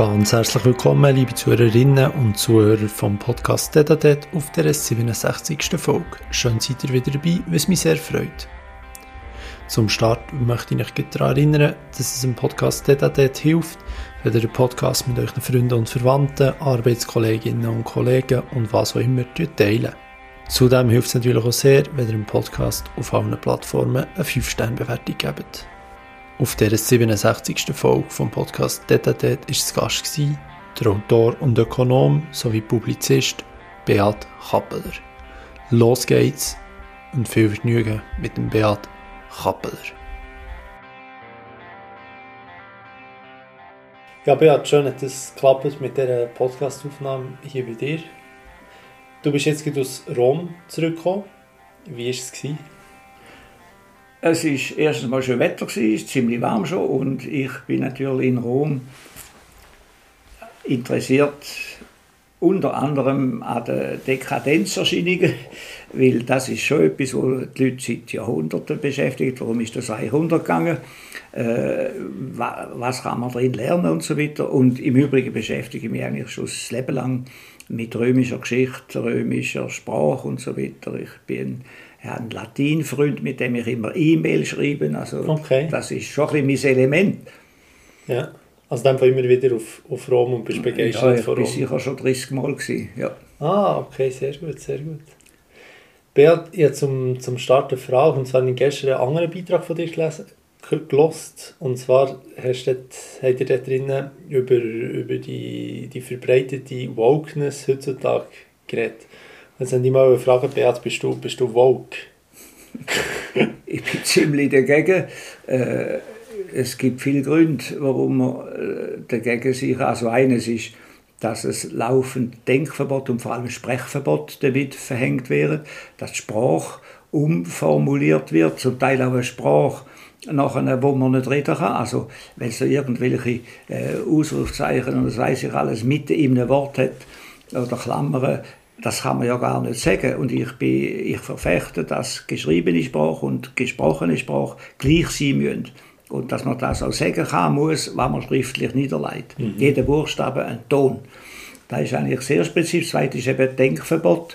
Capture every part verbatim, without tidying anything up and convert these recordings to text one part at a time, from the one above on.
Ganz herzlich willkommen, liebe Zuhörerinnen und Zuhörer vom Podcast Tete auf der siebenundsechzigsten Folge. Schön seid ihr wieder dabei, was mich sehr freut. Zum Start möchte ich euch daran erinnern, dass es im Podcast Tete hilft, wenn ihr den Podcast mit euren Freunden und Verwandten, Arbeitskolleginnen und Kollegen und was auch immer teilen. Zudem hilft es natürlich auch sehr, wenn ihr dem Podcast auf allen Plattformen eine fünf Sterne Bewertung gebt. Auf dieser siebenundsechzigsten Folge vom Podcast Tete war zu Gast der Autor und Ökonom sowie Publizist Beat Kappeler. Los geht's und viel Vergnügen mit dem Beat Kappeler. Ja, Beat, schön, dass es geklappt mit dieser Podcast-Aufnahme hier bei dir. Du bist jetzt aus Rom zurückgekommen. Wie war es? Es war erstens mal schön Wetter, es war ziemlich warm schon und ich bin natürlich in Rom interessiert unter anderem an den Dekadenzerscheinungen, weil das ist schon etwas, was die Leute seit Jahrhunderten beschäftigt. Warum ist das eigentlich untergegangen? Äh, was kann man darin lernen und so weiter. Und im Übrigen beschäftige ich mich eigentlich schon das Leben lang mit römischer Geschichte, römischer Sprache und so weiter. Ich bin Ich habe einen Latinfreund, mit dem ich immer E-Mail schreibe. Also okay. Das ist schon ein bisschen mein Element. Ja, also dann immer wieder auf, auf Rom und bist begeistert ja, von Rom. Ich war sicher schon dreißig Mal gewesen, ja. Ah, okay, sehr gut, sehr gut. Beat, ich habe zum, zum Start eine Frage, und zwar habe ich gestern einen anderen Beitrag von dir gelesen, gelost. Und zwar hast du dort, habt ihr dort drinnen über, über die, die verbreitete Wokeness heutzutage geredet. Jetzt habe ich mal eine Frage, Beat, bist du, bist du woke? Ich bin ziemlich dagegen. Äh, es gibt viele Gründe, warum man äh, dagegen sich. Also eines ist, dass es laufend Denkverbot und vor allem Sprechverbot damit verhängt wäre, dass die Sprache umformuliert wird, zum Teil auch eine Sprache, nachher, wo man nicht reden kann. Also wenn es so irgendwelche äh, Ausrufzeichen und das weiss ich alles mitten in einem Wort hat oder Klammern, das kann man ja gar nicht sagen. Und ich, bin, ich verfechte, dass geschriebene Sprache und gesprochene Sprache gleich sein müssen. Und dass man das auch sagen kann, muss, was man schriftlich niederlegt. Mhm. Jeder Buchstabe ein Ton. Das ist eigentlich sehr spezifisch. Das zweite ist eben Denkverbot.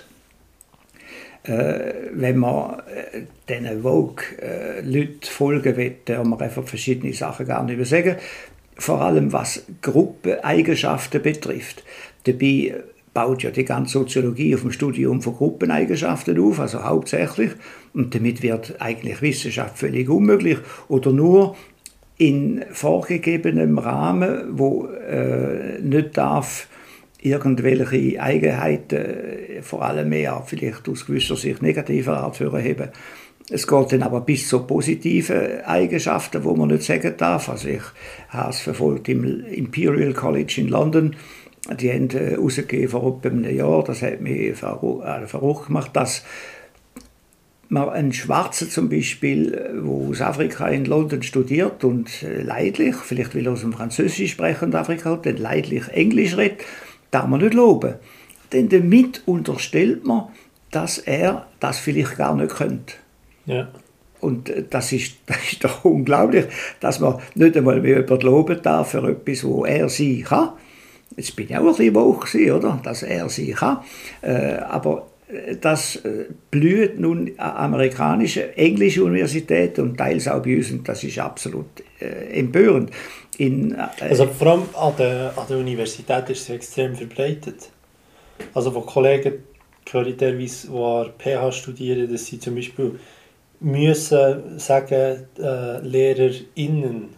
Äh, wenn man äh, diesen Vogue-Leuten äh, folgen will, darf man einfach verschiedene Sachen gar nicht mehr sagen. Vor allem was Gruppeneigenschaften betrifft. Dabei baut ja die ganze Soziologie auf dem Studium von Gruppeneigenschaften auf, also hauptsächlich. Und damit wird eigentlich Wissenschaft völlig unmöglich oder nur in vorgegebenem Rahmen, wo äh, nicht darf irgendwelche Eigenheiten, vor allem mehr vielleicht aus gewisser Sicht negativer Art hervorheben. Es geht dann aber bis zu positiven Eigenschaften, wo man nicht sagen darf. Also ich habe es verfolgt im Imperial College in London. Die haben herausgegeben vor etwa einem Jahr, das hat mich verrückt gemacht, dass man einen Schwarzen zum Beispiel, der aus Afrika in London studiert und leidlich, vielleicht will er aus dem Französisch sprechenden Afrika, dann leidlich Englisch redet, darf man nicht loben. Denn damit unterstellt man, dass er das vielleicht gar nicht könnte. Ja. Und das ist, das ist doch unglaublich, dass man nicht einmal mehr jemanden loben darf für etwas, wo er sein kann. Jetzt bin ich auch ein bisschen woke, oder? Dass er sie kann. Äh, aber das äh, blüht nun an amerikanischen, englischen Universitäten und teils auch bei uns. Und das ist absolut äh, empörend. In, äh, also vor allem an der, an der Universität ist es extrem verbreitet. Also von Kollegen höre ich teilweise, die an P H studieren, dass sie zum Beispiel müssen sagen, äh, LehrerInnen.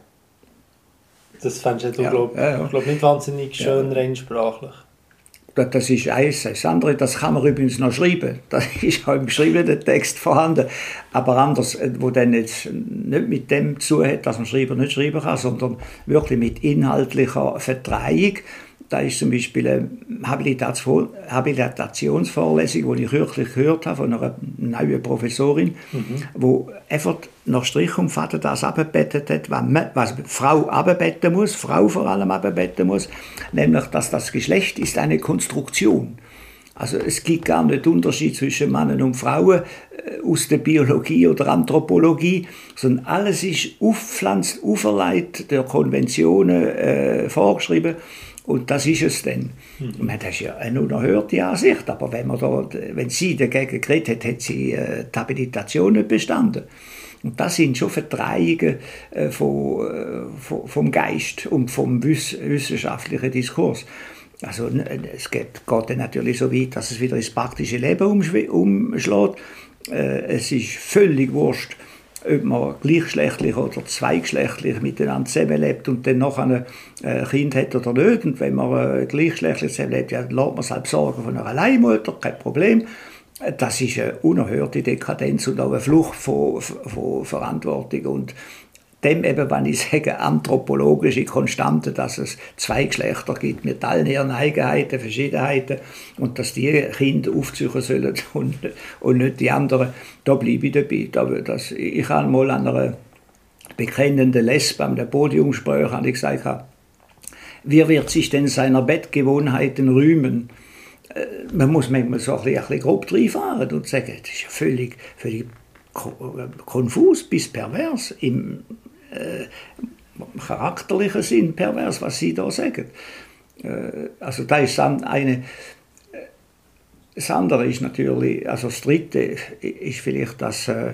Das fändest du, ja, glaube ja, ja. glaub, nicht wahnsinnig schön, ja. rein sprachlich. Das ist eins. Das andere, das kann man übrigens noch schreiben. Das ist auch im geschriebenen Text vorhanden. Aber anders, wo dann jetzt nicht mit dem zu hat, dass man Schreiber nicht schreiben kann, sondern wirklich mit inhaltlicher Verdrehung. Da ist zum Beispiel eine Habilitation, Habilitationsvorlesung, die ich kürzlich gehört habe von einer neuen Professorin, mhm. wo einfach nach Strich und Faden das abbettet hat, was, man, was eine Frau abbetten muss, Frau vor allem abbetten muss, nämlich, dass das Geschlecht ist eine Konstruktion. Also es gibt gar nicht Unterschied zwischen Männern und Frauen äh, aus der Biologie oder Anthropologie, sondern alles ist aufgepflanzt, auferlegt, der Konventionen äh, vorgeschrieben. Und das ist es dann. Mhm. Ich meine, das ist ja eine unerhörte Ansicht, aber wenn, man da, wenn sie dagegen geredet hat, hat sie äh, die Habilitation nicht bestanden. Und das sind schon Verdrehungen äh, von, äh, vom, vom Geist und vom wiss- wissenschaftlichen Diskurs. Also es geht, geht dann natürlich so weit, dass es wieder ins praktische Leben umschlägt. Äh, es ist völlig wurscht, ob man gleichgeschlechtlich oder zweigeschlechtlich miteinander zusammenlebt und dann noch ein äh, Kind hat oder nicht. Und wenn man äh, gleichgeschlechtlich zusammenlebt, ja, dann lässt man es halt sorgen von einer Leihmutter, kein Problem. Das ist eine unerhörte Dekadenz und auch eine Flucht von, von Verantwortung. Und dem eben, wenn ich sage, anthropologische Konstante, dass es zwei Geschlechter gibt mit allen ihren Eigenheiten, Verschiedenheiten und dass die Kinder aufziehen sollen und, und nicht die anderen, da bleibe ich dabei. Da, das, ich habe mal an einer bekennenden Lesbe am Podiumsgespräch habe ich gesagt, wie wird sich denn seiner Bettgewohnheiten rühmen? Man muss manchmal so ein bisschen, ein bisschen grob reinfahren und sagen, das ist ja völlig, völlig konfus bis pervers im äh, charakterlichen Sinn pervers, was Sie da sagen. Äh, also da ist eine. Das andere ist natürlich, also das Dritte ist vielleicht, dass äh,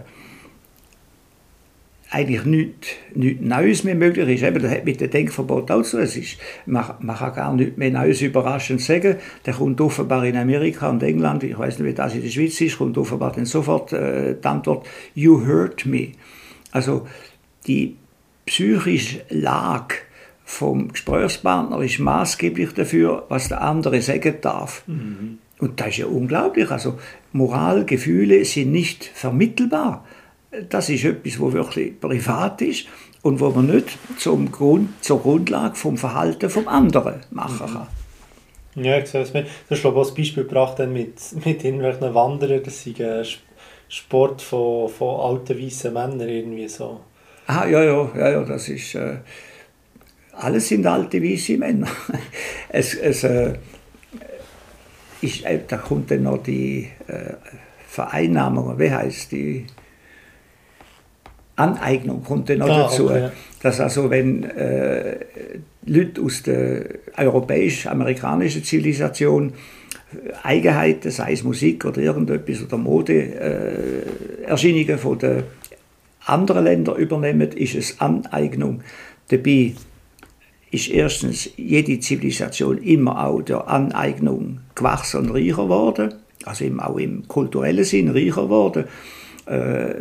eigentlich nichts, nichts Neues mehr möglich ist. Eben, das hat mit dem Denkverbot auch so. Es ist, man, man kann gar nichts mehr Neues überraschend sagen. Der kommt offenbar in Amerika und England, ich weiß nicht, wie das in der Schweiz ist, kommt offenbar dann sofort äh, die Antwort, you hurt me. Also die psychische Lage vom Gesprächspartner ist maßgeblich dafür, was der andere sagen darf. Mhm. Und das ist ja unglaublich. Also Moral, Gefühle sind nicht vermittelbar. Das ist etwas, was wirklich privat ist und wo man nicht zum Grund, zur Grundlage vom Verhalten vom anderen machen kann. Ja, ich sehe es. Du hast glaube ich, auch ein Beispiel gebracht mit, mit irgendwelchen Wanderern, das ist ein Sport von, von alten weißen Männern irgendwie so. Ah, ja, ja, ja, ja, das ist... Äh, alles sind alte weiße Männer. es, es, äh, ist, äh, da kommt dann noch die äh, Vereinnahmung, wie heisst die... Aneignung kommt dann noch ah, dazu. Okay. Dass also, wenn äh, Leute aus der europäisch-amerikanischen Zivilisation Eigenheiten, sei es Musik oder irgendetwas oder Modeerscheinungen äh, von den anderen Ländern übernehmen, ist es Aneignung. Dabei ist erstens jede Zivilisation immer auch der Aneignung gewachsen und reicher geworden, also eben auch im kulturellen Sinn reicher geworden. Äh,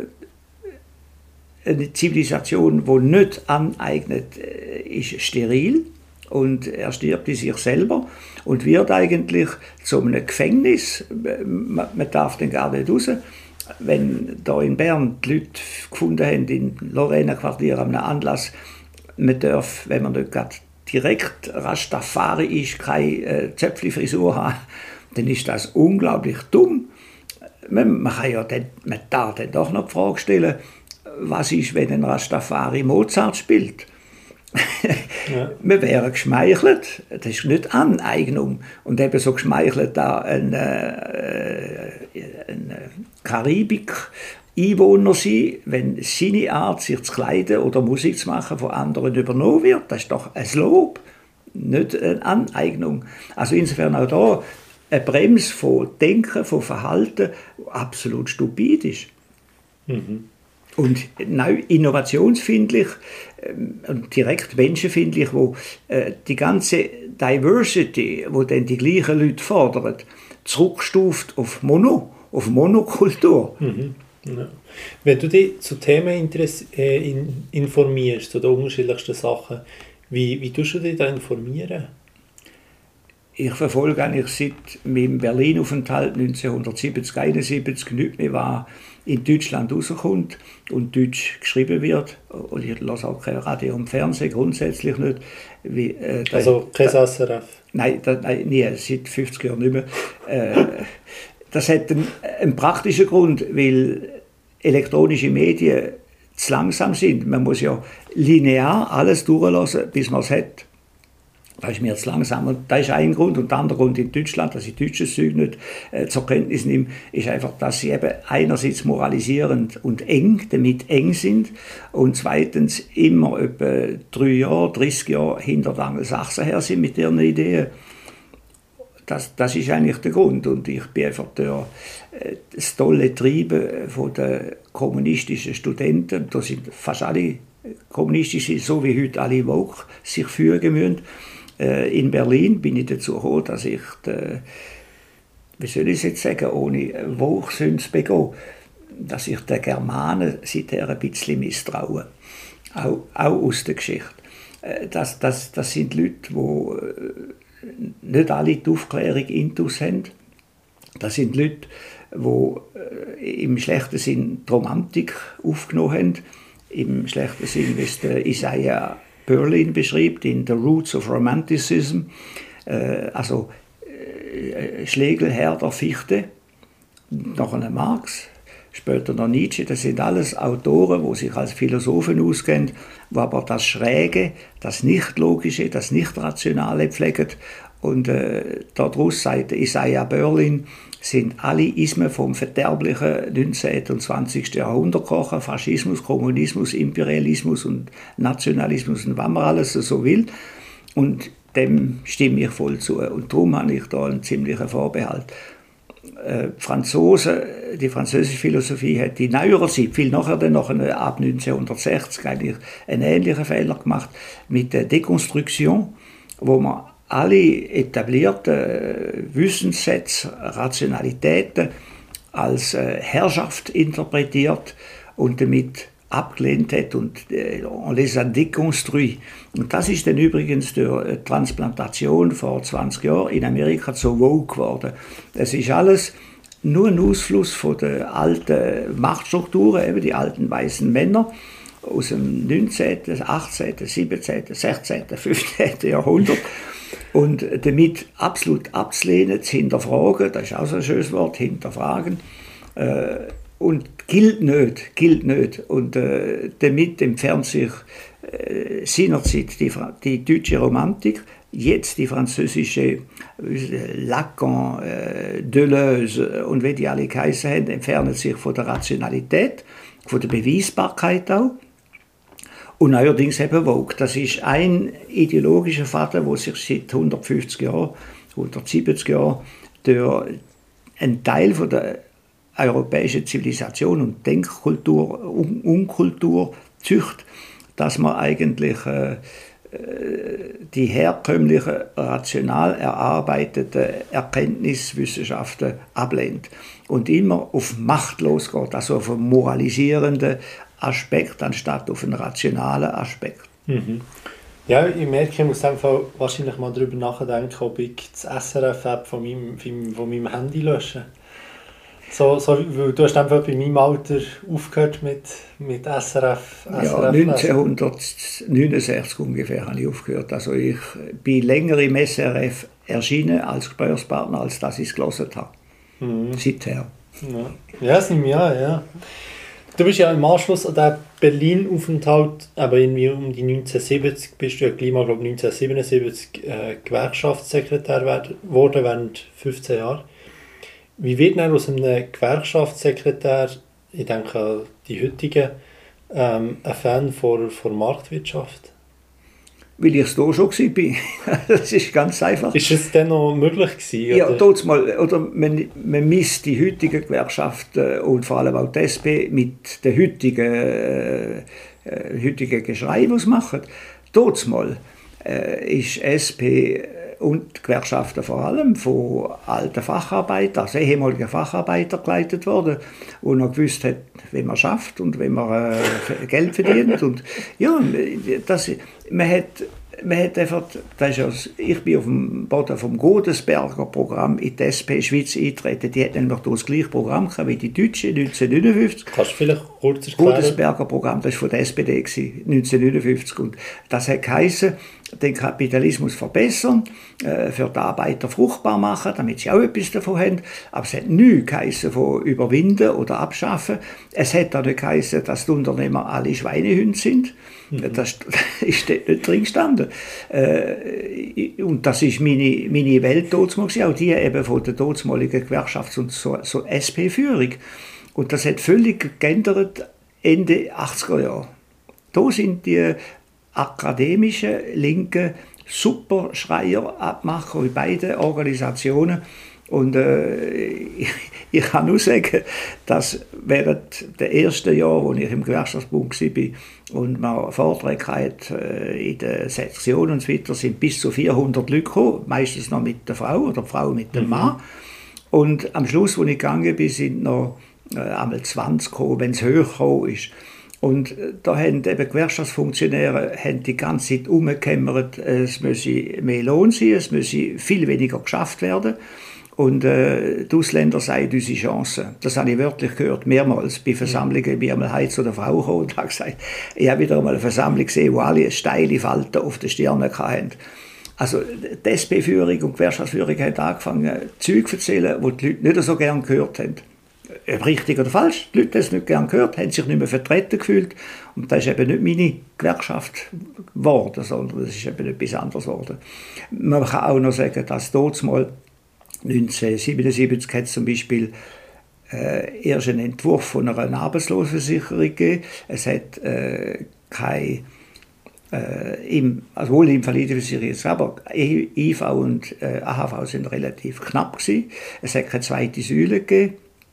Eine Zivilisation, die nicht aneignet, ist steril und er stirbt in sich selber und wird eigentlich zu einem Gefängnis. Man darf dann gar nicht raus. Wenn da in Bern die Leute gefunden haben, in Lorena-Quartier am Anlass, man darf, wenn man nicht gerade direkt Rastafari ist, keine äh, Zöpfli-Frisur haben, dann ist das unglaublich dumm. Man, man kann ja dann, man darf dann doch noch die Frage stellen, was ist, wenn ein Rastafari Mozart spielt? Ja. Wir wären geschmeichelt, das ist nicht Aneignung. Und eben so geschmeichelt da ein, äh, ein Karibik-Einwohner sein, wenn seine Art, sich zu kleiden oder Musik zu machen, von anderen übernommen wird. Das ist doch ein Lob, nicht eine Aneignung. Also insofern auch da eine Bremse von Denken, von Verhalten, absolut stupid ist. Mhm. Und neu innovationsfindlich und ähm, direkt menschenfindlich, wo äh, die ganze Diversity, wo dann die gleichen Leute fordern, zurückstuft auf Mono, auf Monokultur. Mhm. Ja. Wenn du dich zu Themen äh, in, informierst, zu den unterschiedlichsten Sachen, wie, wie tust du dich da informieren? Ich verfolge eigentlich seit meinem Berlin-Aufenthalt neunzehnhundertsiebzig einundsiebzig nichts mehr, was in Deutschland rauskommt und Deutsch geschrieben wird. Und ich lasse auch kein Radio und Fernsehen, grundsätzlich nicht. Wie, äh, da, also kein S R F? Nein, da, nein, nie, seit fünfzig Jahren nicht mehr. Äh, das hat einen, einen praktischen Grund, weil elektronische Medien zu langsam sind. Man muss ja linear alles durchlassen, bis man es hat. Das ist mir zu langsam. Und das ist ein Grund. Und der andere Grund in Deutschland, dass ich deutsches Zeug nicht äh, zur Kenntnis nehme, ist einfach, dass sie eben einerseits moralisierend und eng, damit eng sind, und zweitens immer etwa drei Jahre, dreißig Jahre hinter den Angelsachsen her sind mit ihren Ideen. Das, das ist eigentlich der Grund. Und ich bin einfach der, äh, das tolle Treiben von den kommunistischen Studenten, da sind fast alle kommunistisch, so wie heute alle Woke sich fügen müssen. In Berlin bin ich dazu gekommen, dass ich, die, wie soll ich es jetzt sagen, ohne Wochsünde zu begehen, dass ich den Germanen seither ein bisschen misstraue. Auch, auch aus der Geschichte. Das, das, das sind Leute, die nicht alle die Aufklärung intus haben. Das sind Leute, die im schlechten Sinn die Romantik aufgenommen haben. Im schlechten Sinn, wie es der Isaiah Berlin beschreibt, in The Roots of Romanticism, äh, also äh, Schlegel, Herder, Fichte, nachher Marx, später noch Nietzsche, das sind alles Autoren, die sich als Philosophen auskennen, die aber das Schräge, das Nicht-Logische, das Nicht-Rationale pflegen. Und äh, daraus, sagt Isaiah Berlin, sind alle Ismen vom verderblichen neunzehnten und zwanzigsten Jahrhundert gekommen, Faschismus, Kommunismus, Imperialismus und Nationalismus und was man alles so will. Und dem stimme ich voll zu. Und darum habe ich da einen ziemlichen Vorbehalt. Äh, Franzosen, die französische Philosophie hat in neuerer Zeit, viel nachher, dann noch ab neunzehnhundertsechzig, eigentlich einen ähnlichen Fehler gemacht mit der Dekonstruktion, wo man alle etablierten Wissenssätze, Rationalitäten als äh, Herrschaft interpretiert und damit abgelehnt hat und äh, on les a déconstruits. Und das ist dann übrigens durch Transplantation vor zwanzig Jahren in Amerika so woke geworden. Es ist alles nur ein Ausfluss von den alten Machtstrukturen, eben die alten weißen Männer aus dem neunzehnten, achtzehnten, siebzehnten, sechzehnten, fünfzehnten Jahrhundert. Und damit absolut abzulehnen, zu hinterfragen, das ist auch so ein schönes Wort, hinterfragen, äh, und gilt nicht, gilt nicht. Und äh, damit entfernt sich äh, seinerzeit die, die deutsche Romantik, jetzt die französische äh, Lacan, äh, Deleuze und wie die alle geheißen haben, entfernen sich von der Rationalität, von der Beweisbarkeit auch. Und neuerdings eben Woke. Das ist ein ideologischer Faden, der sich seit hundertfünfzig Jahren, hundertsiebzig Jahren durch einen Teil von der europäischen Zivilisation und Denkkultur, Un- Unkultur zücht, dass man eigentlich äh, die herkömmlichen, rational erarbeiteten Erkenntniswissenschaften ablehnt und immer auf Macht losgeht, also auf einen moralisierenden Aspekt anstatt auf einen rationalen Aspekt. Mhm. Ja, ich merke, ich muss einfach wahrscheinlich mal darüber nachdenken, ob ich das S R F-App von meinem, von meinem Handy lösche. So, so, weil du hast einfach bei meinem Alter aufgehört mit, mit S R F. Ja, neunzehnhundertneunundsechzig ungefähr habe ich aufgehört. Also ich bin länger im S R F erschienen als Gesprächspartner, als dass ich es gelesen habe. Mhm. Seither. Ja, ja, das nehme ich an, ja. Du bist ja im Anschluss an den Berlin-Aufenthalt, aber irgendwie um die neunzehnhundertsiebzig bist du ja gleich mal, glaube ich, neunzehnhundertsiebenundsiebzig äh, Gewerkschaftssekretär geworden, während fünfzehn Jahren. Wie wird man aus einem Gewerkschaftssekretär, ich denke die heutigen, ähm, ein Fan von, von Marktwirtschaft? Weil ich es da schon war. Das ist ganz einfach. Ist es denn noch möglich gewesen? Ja, dort mal, oder man, man misst die heutigen Gewerkschaften und vor allem auch die S P mit den heutigen, äh, heutigen Geschrei, die sie machen. Dort mal äh, ist S P und die Gewerkschaften vor allem von alten Facharbeitern, also ehemaligen Facharbeitern geleitet worden, die noch gewusst hat, wie man schafft und wie man äh, Geld verdient. Und ja, das, man hat, man hat einfach, das ist also, ich bin auf dem Boden vom Godesberger Programm in die S P Schweiz eingetreten. Die hatten nämlich das gleiche Programm wie die Deutschen neunzehnhundertneunundfünfzig. Kannst du vielleicht kurz erklären? Godesberger Programm, das war von der S P D neunzehnhundertneunundfünfzig. Und das hat geheißen, den Kapitalismus verbessern, äh, für die Arbeiter fruchtbar machen, damit sie auch etwas davon haben. Aber es hat nichts geheißen von überwinden oder abschaffen. Es hat auch nicht geheißen, dass die Unternehmer alle Schweinehunde sind. Mhm. Das ist nicht drin gestanden. geworden. Äh, und das ist meine, meine Welt damals, auch die eben von der damaligen Gewerkschafts- und so, so S P-Führung. Und das hat völlig geändert Ende achtziger Jahre. Da sind die akademischen linken Superschreier-Abmacher in beiden Organisationen. Und äh, ich, ich kann nur sagen, dass während der ersten Jahre, als ich im Gewerkschaftsbund war und wir Vorträge hatten, äh, in der Sektion und so weiter, sind bis zu vierhundert Leute gekommen, meistens noch mit der Frau oder die Frau mit dem mhm. Mann. Und am Schluss, als ich gegangen bin, sind noch äh, einmal zwanzig gekommen, wenn es höher gekommen ist. Und da haben eben Gewerkschaftsfunktionäre haben die ganze Zeit umgekämmert, es müsse mehr Lohn sein, es müsse viel weniger geschafft werden. Und äh, die Ausländer seien unsere Chance. Das habe ich wörtlich gehört, mehrmals bei Versammlungen. Ich bin einmal Heiz oder Frau gekommen und habe gesagt, ich habe wieder einmal eine Versammlung gesehen, wo alle steile Falten auf den Stirnen hatten. Also die S P-Führung und die Gewerkschaftsführung haben angefangen, Zeug zu erzählen, die die Leute nicht so gerne gehört haben. Richtig oder falsch, die Leute haben es nicht gerne gehört, haben sich nicht mehr vertreten gefühlt. Und das ist eben nicht meine Gewerkschaft geworden, sondern das ist eben etwas anderes geworden. Man kann auch noch sagen, dass dort mal neunzehnhundertsiebenundsiebzig hat es zum Beispiel äh, erst einen Entwurf von einer Arbeitslosenversicherung gegeben. Es hat äh, kein, äh, im, also wohl Invalidenversicherung jetzt, aber I V und äh, A H V sind relativ knapp gewesen. Es hat keine zweite Säule gegeben.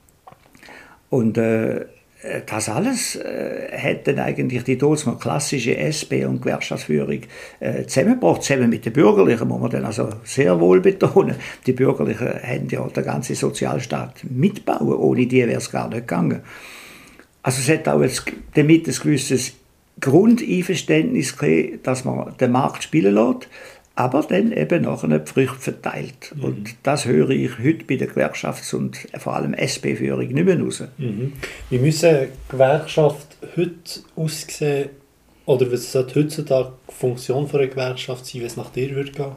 Und äh, das alles äh, hat dann eigentlich die damals klassische S P- und Gewerkschaftsführung äh, zusammengebracht, zusammen mit den Bürgerlichen, muss man dann also sehr wohl betonen. Die Bürgerlichen haben ja den ganzen Sozialstaat mitbauen, ohne die wäre es gar nicht gegangen. Also es hat auch jetzt damit ein gewisses Grundeinverständnis gegeben, dass man den Markt spielen lässt, aber dann eben nachher die Früchte verteilt. Mhm. Und das höre ich heute bei der Gewerkschafts- und vor allem S P-Führung nicht mehr raus. Mhm. Wie müssen Gewerkschaft heute aussehen, oder was sollte heutzutage die Funktion einer Gewerkschaft sein, wenn es nach dir würde gehen?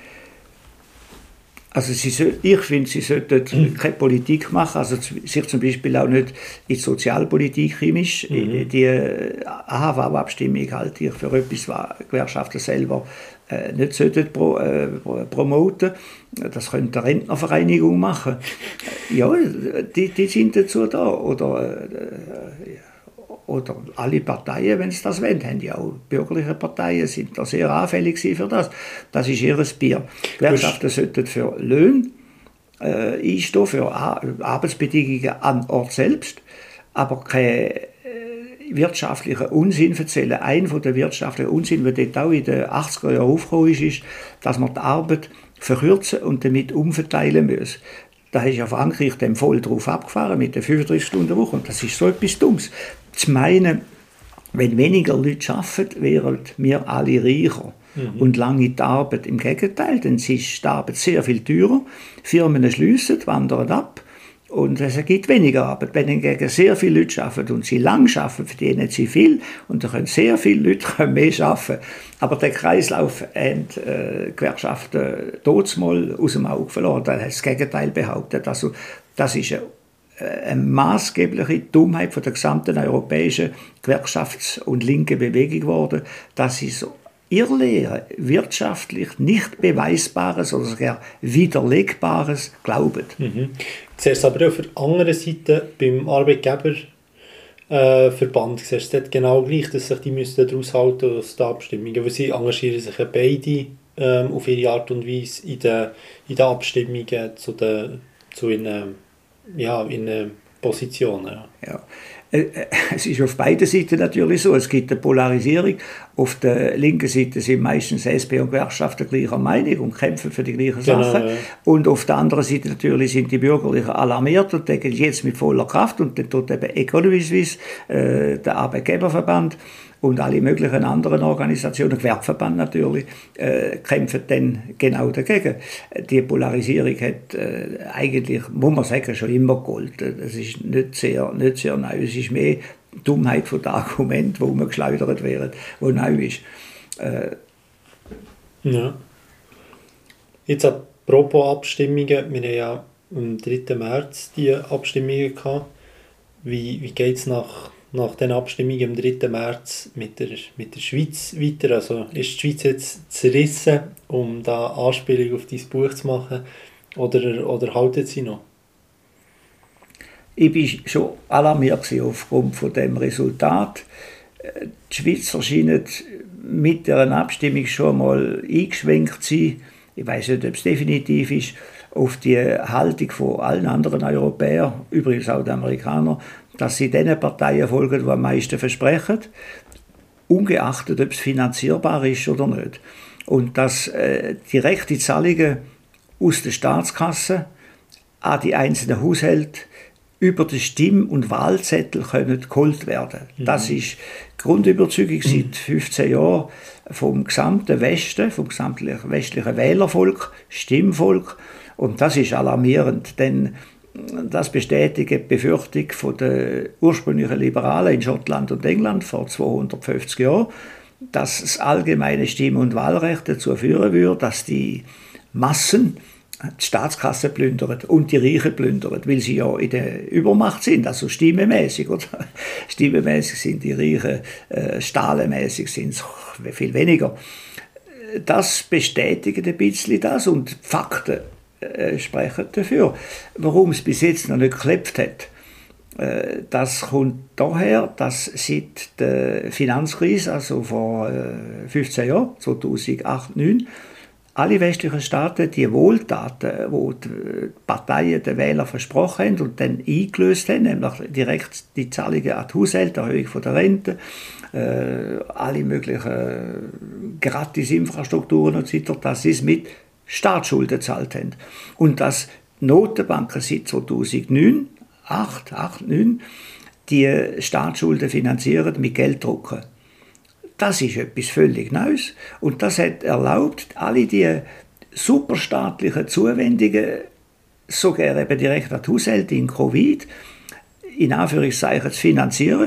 Also sie, ich finde, sie sollten mhm. keine Politik machen, also sich zum Beispiel auch nicht in die Sozialpolitik einmischen. Mhm. Die A H V-Abstimmung halte ich für etwas, was Gewerkschaften selber äh, nicht sollten pro, äh, promoten. Das könnte eine Rentnervereinigung machen. Ja, die, die sind dazu da. Oder, äh, oder alle Parteien, wenn sie das wollen, haben ja auch bürgerliche Parteien, sind da sehr anfällig für das. Das ist ihr Bier. Gewerkschaften sollten für Löhne äh, einstehen, für Ar- Arbeitsbedingungen am Ort selbst, aber keine äh, wirtschaftlichen Unsinn erzählen. Ein von der wirtschaftlichen Unsinn, der dort auch in den achtziger Jahren aufgekommen ist, ist, dass man die Arbeit verkürzen und damit umverteilen muss. Da ist ja Frankreich dem voll drauf abgefahren mit der fünfunddreißig-Stunden-Woche. Und das ist so etwas Dummes. Zu meinen, wenn weniger Leute arbeiten, wären wir alle reicher. Mhm. Und lange die Arbeit im Gegenteil, denn es ist die Arbeit sehr viel teurer. Firmen schliessen, wandern ab und es gibt weniger Arbeit. Wenn hingegen sehr viele Leute arbeiten und sie lang arbeiten, verdienen sie viel und dann können sehr viele Leute mehr arbeiten. Aber den Kreislauf haben äh, Gewerkschaften damals aus dem Auge verloren. Da hat das Gegenteil behauptet. Also, das ist eine, eine maßgebliche Dummheit von der gesamten europäischen Gewerkschafts- und linken Bewegung geworden, dass sie so irrlehren, wirtschaftlich nicht Beweisbares oder sogar Widerlegbares glauben. Mhm. Siehst du aber auf der anderen Seite beim Arbeitgeberverband, äh, siehst du dort genau gleich, dass sich die müssen daraus halten aus den Abstimmungen, weil sie engagieren sich ja beide ähm, auf ihre Art und Weise in den, in den Abstimmungen zu den, zu ihren, ja, ihren Positionen. Ja. Ja. Es ist auf beiden Seiten natürlich so. Es gibt eine Polarisierung. Auf der linken Seite sind meistens S P und Gewerkschaften gleicher Meinung und kämpfen für die gleichen genau, Sachen. Ja. Und auf der anderen Seite natürlich sind die Bürgerlichen alarmiert und denken jetzt mit voller Kraft. Und dann tut eben Economy Suisse, äh, der Arbeitgeberverband und alle möglichen anderen Organisationen, Gewerbeverband natürlich, äh, kämpfen dann genau dagegen. Die Polarisierung hat äh, eigentlich, muss man sagen, schon immer gegolten. Das ist nicht sehr, nicht sehr neu. Es ist mehr Dummheit von den Argumenten, die umgeschleudert werden, die neu ist. Äh, ja. Jetzt apropos Abstimmungen, wir haben ja am dritten März die Abstimmungen gehabt. Wie, wie geht es nach nach den Abstimmungen am dritten März mit der, mit der Schweiz weiter? Also ist die Schweiz jetzt zerrissen, um da Anspielung auf dein Buch zu machen, oder, oder haltet sie noch? Ich war schon alarmiert aufgrund von dem Resultat. Die Schweizer scheinen mit der Abstimmung schon mal eingeschwenkt zu sein. Ich weiß nicht, ob es definitiv ist, auf die Haltung von allen anderen Europäern, übrigens auch den Amerikanern, dass sie den Parteien folgen, die am meisten versprechen, ungeachtet, ob es finanzierbar ist oder nicht. Und dass äh, direkte Zahlungen aus der Staatskasse an die einzelnen Haushalte über den Stimm- und Wahlzettel können geholt werden. Mhm. Das ist die Grundüberzeugung mhm. seit fünfzehn Jahren vom gesamten Westen, vom gesamten westlichen Wählervolk, Stimmvolk. Und das ist alarmierend, denn das bestätigt die Befürchtung von der ursprünglichen Liberalen in Schottland und England vor zweihundertfünfzig Jahren, dass das allgemeine Stimm- und Wahlrecht dazu führen würde, dass die Massen die Staatskasse plündern und die Reichen plündern, weil sie ja in der Übermacht sind, also stimmenmäßig, oder? Stimmenmäßig sind die Reichen, äh, stahlenmäßig sind es viel weniger. Das bestätigt ein bisschen das und die Fakten äh, sprechen dafür. Warum es bis jetzt noch nicht geklappt hat, äh, das kommt daher, dass seit der Finanzkrise, also vor äh, fünfzehn Jahren, zweitausendacht neun, alle westlichen Staaten die Wohltaten, die die Parteien den Wählern versprochen haben und dann eingelöst haben, nämlich direkt die Zahlungen an die Haushalte, Erhöhung der Rente, äh, alle möglichen Gratis-Infrastrukturen und so weiter, dass sie es mit Staatsschulden gezahlt haben. Und dass Notenbanken seit zweitausendneun, acht, acht, neun, die Staatsschulden finanzieren mit Gelddrucken. Das ist etwas völlig Neues und das hat erlaubt, alle die superstaatlichen Zuwendungen, sogar eben direkt an die Haushalte in Covid, in Anführungszeichen zu finanzieren,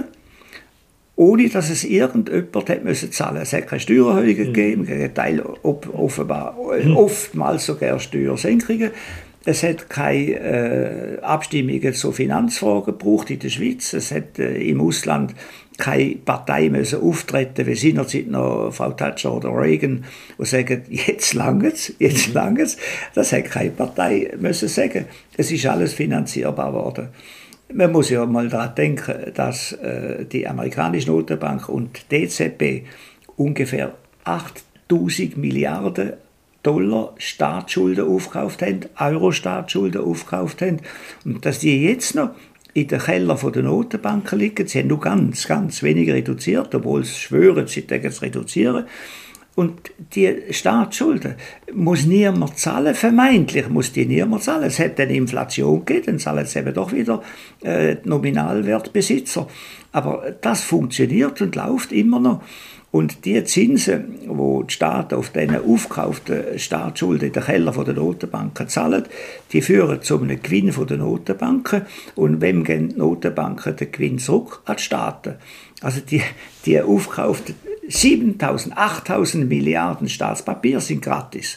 ohne dass es irgendjemand hat müssen zahlen. Es hat keine Steuererhöhungen mhm. gegeben, im Gegenteil, offenbar, mhm. oftmals sogar Steuersenkungen. Es hat keine äh, Abstimmungen zu Finanzfragen gebraucht in der Schweiz. Es hat äh, im Ausland keine Partei müssen auftreten, wie seinerzeit noch Frau Thatcher oder Reagan, die sagen, jetzt langt's, jetzt langt's. Das hat keine Partei müssen sagen. Es ist alles finanzierbar worden. Man muss ja mal daran denken, dass äh, die amerikanische Notenbank und die E Z B ungefähr achttausend Milliarden Dollar Staatsschulden aufgekauft haben, Euro-Staatsschulden aufgekauft haben. Und dass die jetzt noch in den Keller der Notenbanken liegen, sie haben nur ganz, ganz wenig reduziert, obwohl sie schwören, sie wollen es reduzieren. Und die Staatsschulden muss niemand zahlen, vermeintlich muss die niemand zahlen. Es hat eine Inflation gegeben, dann zahlen es eben doch wieder äh, die Nominalwertbesitzer. Aber das funktioniert und läuft immer noch. Und die Zinsen, die die Staaten auf diesen aufgekauften Staatsschulden in den Keller der Notenbanken zahlen, die führen zu einem Gewinn der Notenbanken. Und wem geben die Notenbanken den Gewinn zurück? An die Staaten. Also die, die aufgekauften siebentausend, achttausend Milliarden Staatspapier sind gratis.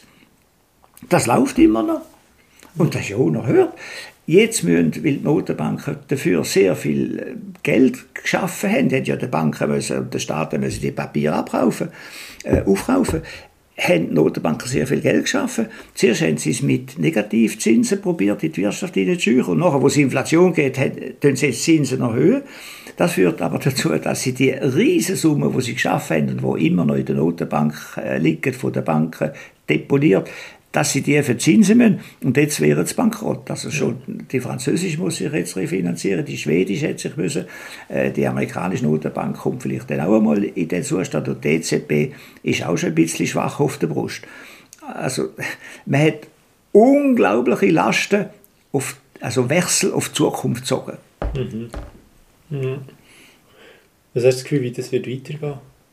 Das läuft immer noch. Und das ist ja auch noch höher. Jetzt müssen, weil die Notenbanken dafür sehr viel Geld geschaffen haben, die ja die Banken müssen, und die Staaten müssen die Papiere abkaufen, äh, aufkaufen, haben die Notenbanken sehr viel Geld geschaffen. Zuerst haben sie es mit Negativzinsen probiert, in die Wirtschaft hineinzuscheuchen. Und nachher, wo es Inflation geht, tun sie die Zinsen noch höher. Das führt aber dazu, dass sie die Riesensummen, die sie geschaffen haben und die immer noch in der Notenbank äh, liegen, von den Banken deponiert, dass sie die verzinsen müssen. Und jetzt wäre es bankrott. Also schon die französische muss sich jetzt refinanzieren, die schwedische hätte sich müssen, äh, die amerikanische Notenbank kommt vielleicht dann auch einmal in den Zustand und die E Z B ist auch schon ein bisschen schwach auf der Brust. Also man hat unglaubliche Lasten, auf, also Wechsel auf die Zukunft gezogen. Mhm. Mhm. Was hast du das Gefühl, wie das wird weitergehen?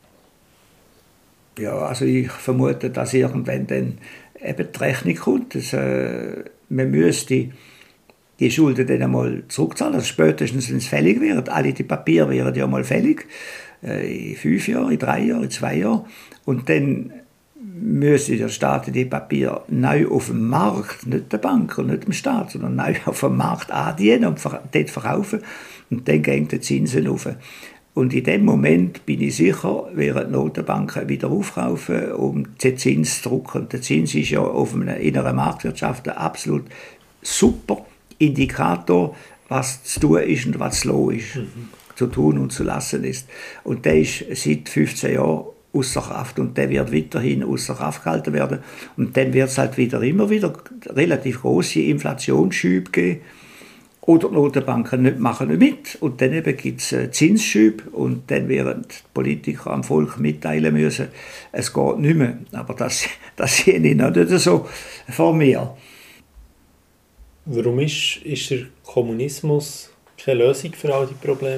Ja, also ich vermute, dass irgendwann dann eben die Rechnung kommt. Dass, äh, man müsste die Schulden dann einmal zurückzahlen, also spätestens, wenn es fällig wird. Alle die Papiere wären ja mal fällig, äh, in fünf Jahren, in drei Jahren, in zwei Jahren. Und dann müsste der Staat die Papiere neu auf dem Markt, nicht der Bank und nicht dem Staat, sondern neu auf dem Markt andienen und dort verkaufen. und dann gehen die Zinsen rauf. Und in dem Moment bin ich sicher, werden die Notenbanken wieder aufkaufen, um den Zins zu drücken. Der Zins ist ja auf einer, in einer Marktwirtschaft ein absolut super Indikator, was zu tun ist und was zu lassen ist, mhm. zu tun und zu lassen ist. Und der ist seit fünfzehn Jahren außer Kraft und der wird weiterhin außer Kraft gehalten werden. Und dann wird es halt wieder immer wieder relativ große Inflationsschübe geben. Oder die Notenbanken nicht machen nicht mit. Und dann gibt es Zinsschübe und dann werden die Politiker am Volk mitteilen müssen, es geht nicht mehr. Aber das, das sehe ich noch nicht so vor mir. Warum ist, ist der Kommunismus keine Lösung für all die Probleme?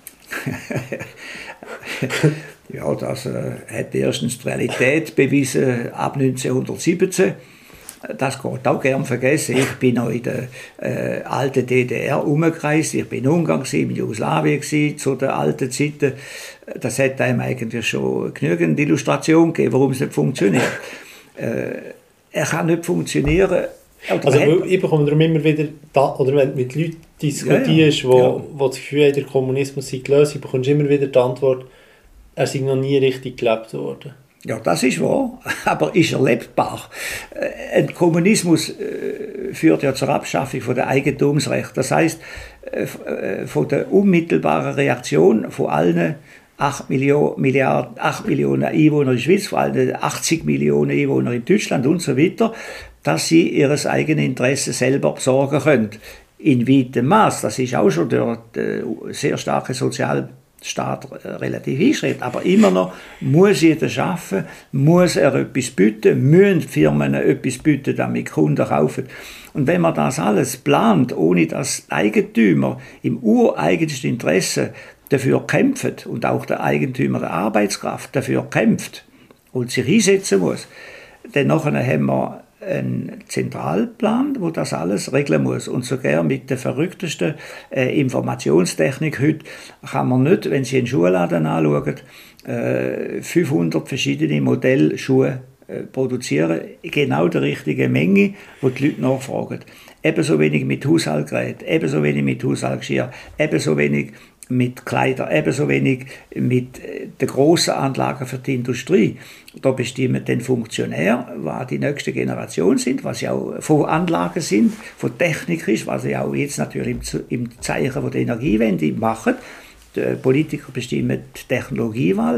Ja, das äh, hat erstens die Realität bewiesen ab neunzehnhundertsiebzehn. Das geht auch gern vergessen. Ich bin noch in der äh, alten D D R umgereist. Ich bin in Ungarn, in Jugoslawien zu den alten Zeiten. Das hat einem eigentlich schon genügend Illustration gegeben, warum es nicht funktioniert. Äh, er kann nicht funktionieren. Also hat, ich bekomme darum immer wieder, da, oder wenn du mit Leuten diskutierst, ja, ja, ja. Wo, wo das Gefühl haben, der Kommunismus sei gelöst, bekommst du immer wieder die Antwort, er sei noch nie richtig gelebt worden. Ja, das ist wahr, aber ist erlebbar. Ein Kommunismus äh, führt ja zur Abschaffung von der Eigentumsrechte. Das heisst, äh, von der unmittelbaren Reaktion von allen acht Milliarden, acht Millionen Einwohner in der Schweiz, vor allem achtzig Millionen Einwohner in Deutschland und so weiter, dass sie ihr eigenes Interesse selber besorgen können. In weitem Maß. Das ist auch schon der, der sehr starke Sozial Staat relativ einschränkt, aber immer noch muss jeder arbeiten, muss er etwas bieten, müssen die Firmen etwas bieten, damit Kunden kaufen. Und wenn man das alles plant, ohne dass Eigentümer im ureigensten Interesse dafür kämpfen und auch der Eigentümer der Arbeitskraft dafür kämpft und sich einsetzen muss, dann nachher haben wir einen Zentralplan, wo das alles regeln muss. Und sogar mit der verrücktesten äh, Informationstechnik heute kann man nicht, wenn Sie einen Schuhladen anschauen, äh, fünfhundert verschiedene Modellschuhe äh, produzieren, genau der richtige Menge, wo die Leute nachfragen. Ebenso wenig mit Haushaltsgeräten, ebenso wenig mit Haushaltsgeschirr, ebenso wenig mit Kleidern, ebenso wenig mit den grossen Anlagen für die Industrie. Da bestimmen den Funktionär, was die nächste Generation sind, was ja auch von Anlagen sind, von Technik ist, was ja auch jetzt natürlich im Zeichen der Energiewende machen. Die Politiker bestimmen die Technologiewahl.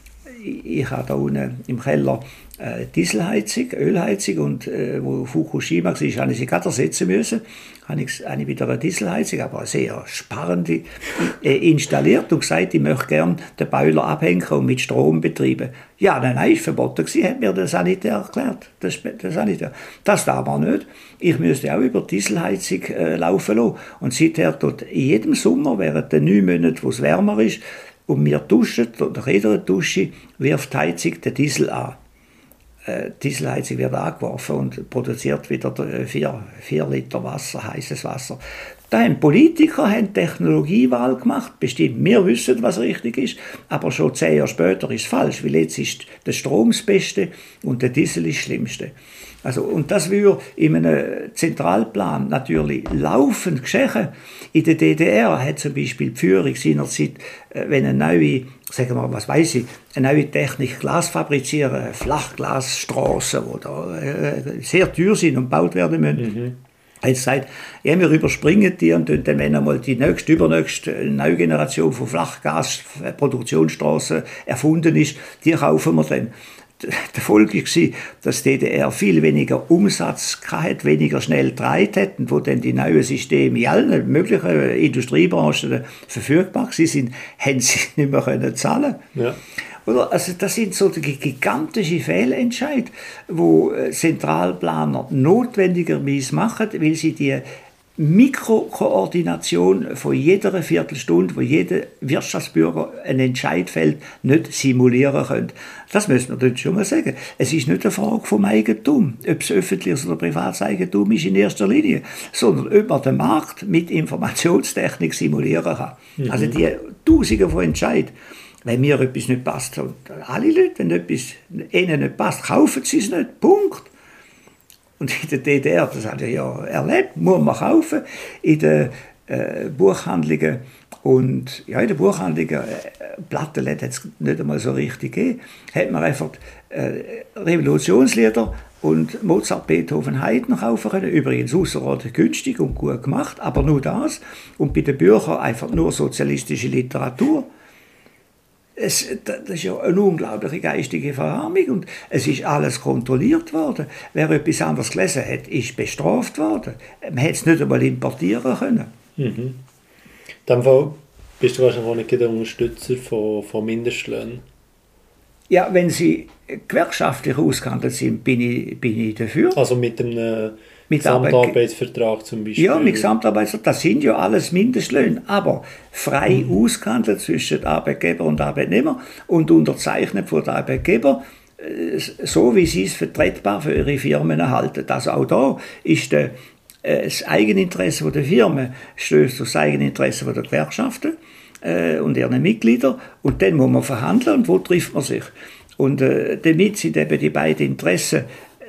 Ich habe da unten im Keller äh, Dieselheizung, Ölheizung und äh, wo Fukushima war, habe ich sie gerade ersetzen müssen. Habe ich, habe ich wieder eine Dieselheizung, aber eine sehr sparende, äh, installiert und gesagt, ich möchte gerne den Boiler abhängen und mit Strom betreiben. Ja, nein, nein, ist verboten gewesen, hat mir der Sanitär erklärt. Der, der Sanitär. Das darf man nicht. Ich müsste auch über die Dieselheizung äh, laufen lassen. Und seither dort in jedem Sommer, während den neun Monaten, wo es wärmer ist, und wir duschen, nach jeder Dusche wirft die Heizung den Diesel an. Äh, die Dieselheizung wird angeworfen und produziert wieder vier Liter Wasser, heißes Wasser. Da haben Politiker haben Technologiewahl gemacht, bestimmt. Wir wissen, was richtig ist, aber schon zehn Jahre später ist es falsch, weil jetzt ist der Strom das Beste und der Diesel ist das Schlimmste. Also, und das würde in einem Zentralplan natürlich laufend geschehen. In der D D R hat zum Beispiel die Führung seinerzeit, wenn eine neue, sagen wir mal, was weiß ich, eine neue Technik Glas fabrizieren, Flachglasstraßen, die da äh, sehr teuer sind und gebaut werden müssen. Mhm. Jetzt sagt, ja, wir überspringen die und dann, wenn einmal die nächste, übernächste neue Generation von Flachgasproduktionsstraßen erfunden ist, die kaufen wir dann. Die Folge war, dass die D D R viel weniger Umsatz hatte, weniger schnell gedreht hat, und wo dann die neuen Systeme in allen möglichen Industriebranchen verfügbar waren, haben sie nicht mehr können zahlen. Ja. Oder? Also das sind so gigantische Fehlentscheidungen, die Zentralplaner notwendigerweise machen, weil sie die Mikrokoordination von jeder Viertelstunde, wo jeder Wirtschaftsbürger einen Entscheid fällt, nicht simulieren können. Das müssen wir dort schon mal sagen. Es ist nicht eine Frage vom Eigentum, ob es öffentliches oder privates Eigentum ist in erster Linie, sondern ob man den Markt mit Informationstechnik simulieren kann. Mhm. Also die Tausende von Entscheidungen. Wenn mir etwas nicht passt, und alle Leute, wenn etwas ihnen nicht passt, kaufen sie es nicht. Punkt. Und in der D D R, das hat er ja erlebt, muss man kaufen. In den äh, Buchhandlungen Und ja, in der Buchhandlung, äh, Plattenläden hat es nicht einmal so richtig gegeben, hat man einfach äh, Revolutionslieder und Mozart, Beethoven, Haydn kaufen können. Übrigens außerordentlich günstig und gut gemacht, aber nur das. Und bei den Büchern einfach nur sozialistische Literatur. Es, das ist ja eine unglaubliche geistige Verarmung und es ist alles kontrolliert worden. Wer etwas anderes gelesen hat, ist bestraft worden. Man hätte es nicht einmal importieren können. Mhm. In dem Fall bist du wahrscheinlich nicht der Unterstützer von, von Mindestlöhnen. Ja, wenn sie gewerkschaftlich ausgehandelt sind, bin ich, bin ich dafür. Also mit einem mit Gesamtarbeitsvertrag zum Beispiel? Ja, mit Gesamtarbeitsvertrag. Das sind ja alles Mindestlöhne, aber frei mhm. ausgehandelt zwischen Arbeitgeber und Arbeitnehmer und unterzeichnet von den Arbeitgeber, so wie sie es vertretbar für ihre Firmen halten. Also auch da ist der, das Eigeninteresse der Firmen stößt auf das Eigeninteresse der Gewerkschaften äh, und ihren Mitglieder und dann muss man verhandeln und wo trifft man sich. Und äh, damit sind eben die beiden Interessen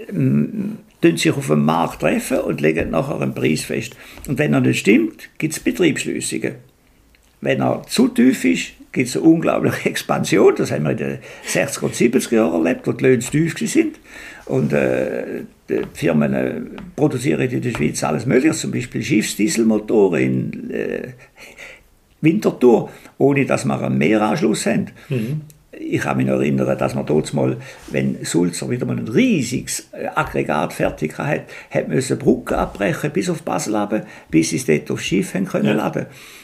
äh, sich auf dem Markt treffen und legen nachher einen Preis fest. Und wenn er nicht stimmt, gibt es Betriebsschliessungen. Wenn er zu tief ist, gibt es eine unglaubliche Expansion. Das haben wir in den sechziger und siebziger Jahren erlebt, wo die Löhne zu tief waren. Und äh, die Firmen äh, produzieren in der Schweiz alles Mögliche, zum Beispiel Schiffsdieselmotoren in äh, Winterthur, ohne dass wir einen Meeranschluss haben. Mhm. Ich kann mich noch erinnern, dass man dort mal, wenn Sulzer wieder mal ein riesiges Aggregat fertig hatte, hat man eine Brücke abbrechen bis auf Basel runter, bis sie es dort aufs Schiff haben können laden.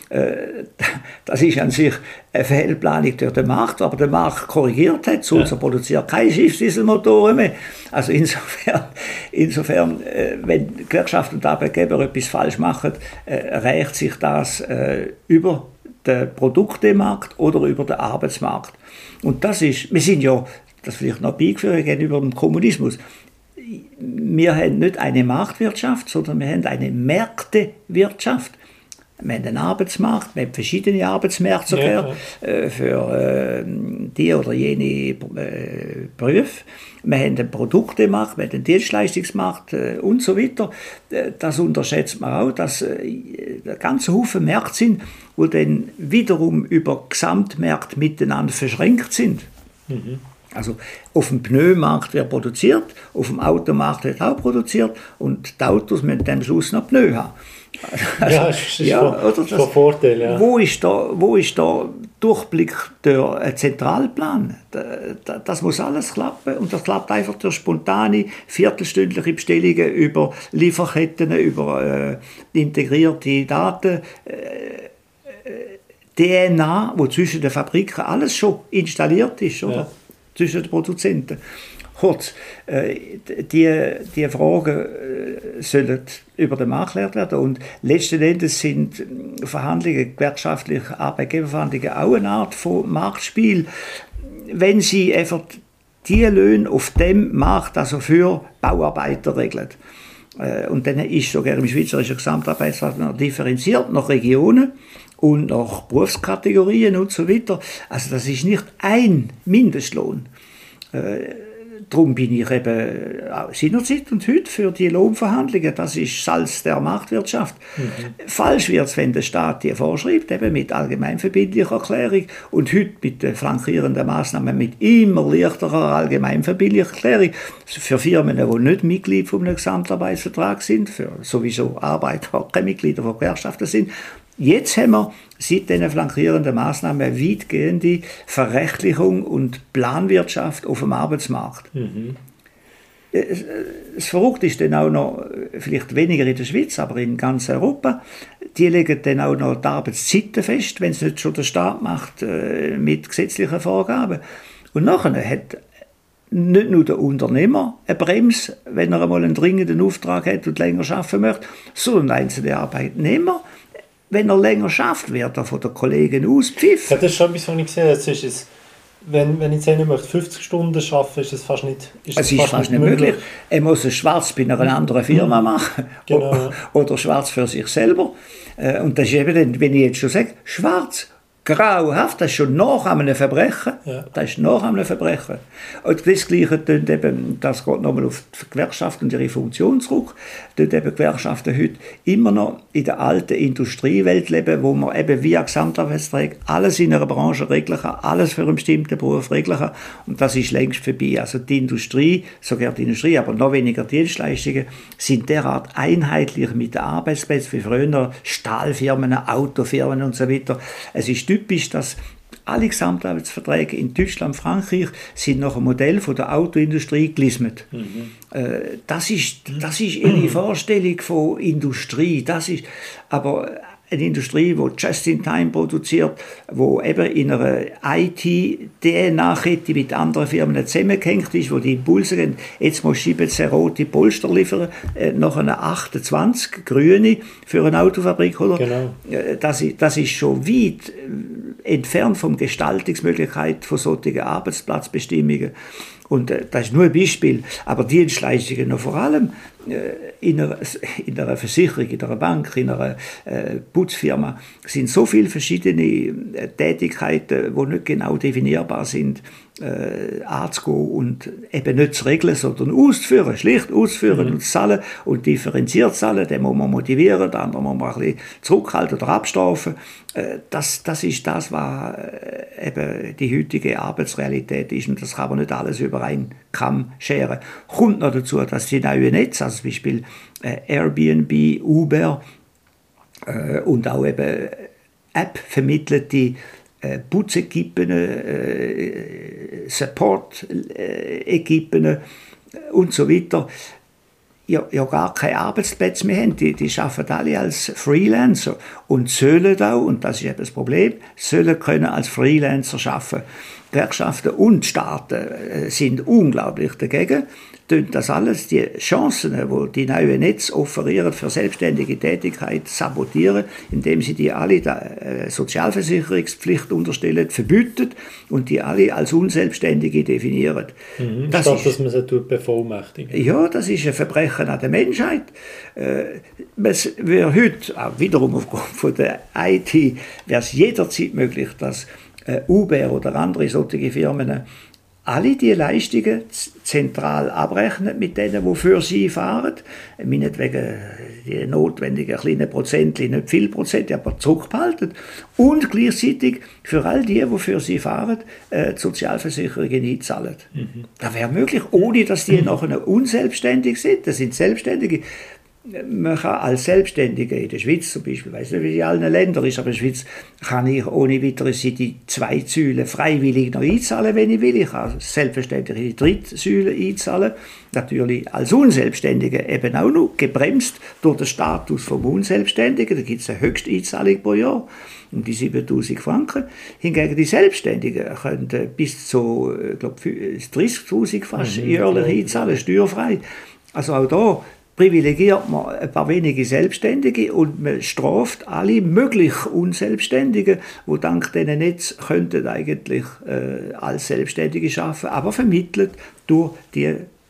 Das ist an sich eine Fehlplanung durch den Markt, aber der Markt korrigiert hat. Sulzer ja. produziert keine Schiffsdieselmotoren mehr. Also insofern, insofern wenn Gewerkschaft und Arbeitgeber etwas falsch machen, reicht sich das über den Produktemarkt oder über den Arbeitsmarkt. Und das ist, wir sind ja, das vielleicht noch beigeführt gegenüber dem Kommunismus, wir haben nicht eine Marktwirtschaft, sondern wir haben eine Märktewirtschaft. Wir haben einen Arbeitsmarkt, wir haben verschiedene Arbeitsmärkte sogar ja, ja. Äh, für äh, die oder jene äh, Berufe. Wir haben einen Produktemarkt, wir haben einen Dienstleistungsmarkt äh, und so weiter. Das unterschätzt man auch, dass äh, ganze Haufen Märkte sind, die dann wiederum über Gesamtmärkte miteinander verschränkt sind. Mhm. Also auf dem Pneumarkt wird produziert, auf dem Automarkt wird auch produziert und die Autos müssen am Schluss noch Pneu haben. Also, ja, das ist ja, von, oder das, von Vorteil. Ja. Wo ist da, wo ist da Durchblick durch einen Zentralplan? Da, da, das muss alles klappen und das klappt einfach durch spontane, viertelstündliche Bestellungen über Lieferketten, über äh, integrierte Daten, äh, D N A, wo zwischen den Fabriken alles schon installiert ist, oder? Ja. Zwischen den Produzenten. Kurz, äh, die, die Fragen äh, sollen über den Markt geklärt werden und letzten Endes sind Verhandlungen, gewerkschaftliche Arbeitgeberverhandlungen auch eine Art von Marktspiel, wenn sie einfach die Löhne auf dem Markt, also für Bauarbeiter regeln. Äh, und dann ist sogar im schweizerischen Gesamtarbeitsvertrag differenziert nach Regionen und nach Berufskategorien und so weiter. Also das ist nicht ein Mindestlohn. Äh, darum bin ich eben seinerzeit und heute für die Lohnverhandlungen. Das ist Salz der Marktwirtschaft. Mhm. Falsch wird es, wenn der Staat die vorschreibt, eben mit allgemeinverbindlicher Erklärung und heute mit den flankierenden Massnahmen mit immer leichterer allgemeinverbindlicher Erklärung für Firmen, die nicht Mitglied von einem Gesamtarbeitsvertrag sind, für sowieso Arbeiter, keine Mitglieder von Gewerkschaften sind. Jetzt haben wir seit diesen flankierenden Massnahmen eine weitgehende Verrechtlichung und Planwirtschaft auf dem Arbeitsmarkt. Mhm. Das Verrückte ist dann auch noch, vielleicht weniger in der Schweiz, aber in ganz Europa, die legen dann auch noch die Arbeitszeiten fest, wenn es nicht schon der Staat macht, mit gesetzlichen Vorgaben. Und nachher hat nicht nur der Unternehmer eine Bremse, wenn er einmal einen dringenden Auftrag hat und länger arbeiten möchte, sondern einzelne Arbeitnehmer. Wenn er länger schafft, wird er von den Kollegen auspfiffen. Ja, das ist schon etwas, was ich gesehen habe. Jetzt ist es, wenn, wenn ich jetzt möchte, fünfzig Stunden arbeiten, ist das fast nicht ist Es ist fast, fast nicht möglich. möglich. Er muss es schwarz bei einer anderen Firma machen. Genau. Oder schwarz für sich selber. Und das ist eben, wenn ich jetzt schon sage, schwarz grauenhaft, das ist schon nach einem Verbrechen. Ja. Das ist nach einem Verbrechen. Und das Gleiche, eben, das geht nochmal auf die Gewerkschaften und ihre Funktion zurück, dort eben Gewerkschaften heute immer noch in der alten Industriewelt leben, wo man eben via Gesamtarbeitsvertrag alles in einer Branche regeln kann, alles für einen bestimmten Beruf regeln kann. Und das ist längst vorbei. Also die Industrie, sogar die Industrie, aber noch weniger Dienstleistungen, sind derart einheitlich mit den Arbeitsplätzen wie früher, Stahlfirmen, Autofirmen und so weiter. Es ist typisch, dass alle Gesamtarbeitsverträge in Deutschland, Frankreich sind nach einem Modell von der Autoindustrie gelismet. Mhm. Äh, das ist, das ist ihre Vorstellung von Industrie. Das ist aber eine Industrie, die just-in-time produziert, die eben in einer I T-D N A-Kette mit anderen Firmen zusammengehängt ist, wo die Impulse gehen, jetzt muss ich jetzt rote Polster liefern, äh, nach einer achtundzwanzig grüne für eine Autofabrik. Oder? Genau. Äh, das, das ist schon weit äh, entfernt von Gestaltungsmöglichkeit von solchen Arbeitsplatzbestimmungen. Und äh, das ist nur ein Beispiel, aber Dienstleistungen noch vor allem äh, in, einer, in einer Versicherung, in einer Bank, in einer äh, Putzfirma sind so viele verschiedene äh, Tätigkeiten, die nicht genau definierbar sind, äh, anzugehen und eben nicht zu regeln, sondern auszuführen, schlicht auszuführen mhm. und zu zahlen und differenziert zu zahlen, den muss man motivieren, den anderen muss man ein bisschen zurückhalten oder abstrafen. Äh, das, das ist das, was äh, eben die heutige Arbeitsrealität ist und das kann man nicht alles über einen Kamm scheren. Kommt noch dazu, dass die neuen Netze, also zum Beispiel äh, Airbnb, Uber äh, und auch eben App vermittelte äh, Putzequipen, äh, Support-Equipen äh, und so weiter, ja, ja gar keine Arbeitsplätze mehr haben. Die, die arbeiten alle als Freelancer und sollen auch, und das ist eben das Problem, sollen können als Freelancer arbeiten. Gewerkschaften und Staaten sind unglaublich dagegen. Das alles, die Chancen, die die neuen Netze offerieren für selbstständige Tätigkeit, sabotieren, indem sie die alle der Sozialversicherungspflicht unterstellen, verbieten und die alle als Unselbstständige definieren. Mhm, das statt, ist, dass man sie bevollmächtigen. Ja, das ist ein Verbrechen an der Menschheit. Äh, es wäre heute, auch wiederum aufgrund von der I T, wäre es jederzeit möglich, dass Uber oder andere solche Firmen alle die Leistungen zentral abrechnen mit denen, die für sie fahren. Meinetwegen die notwendigen kleinen Prozentchen, nicht viel Prozent, aber zurückbehalten. Und gleichzeitig für all die, die für sie fahren, die Sozialversicherungen einzahlen. Mhm. Das wäre möglich, ohne dass die mhm. nachher unselbstständig sind. Das sind Selbstständige. Man kann als Selbstständiger in der Schweiz zum Beispiel, ich weiß nicht, wie es in allen Ländern ist, aber in der Schweiz kann ich ohne weiteres die zwei Säulen freiwillig noch einzahlen, wenn ich will. Ich kann selbstverständlich die dritte Säule einzahlen. Natürlich als Unselbstständiger eben auch noch, gebremst durch den Status vom Unselbstständigen. Da gibt es eine Höchsteinzahlung pro Jahr um die siebentausend Franken. Hingegen die Selbstständigen können bis zu dreißigtausend fast mhm, jährlich einzahlen, steuerfrei. Also auch da privilegiert man ein paar wenige Selbstständige und man straft alle möglich Unselbstständigen, die dank diesen Netz könnten eigentlich äh, als Selbstständige arbeiten, aber vermittelt durch die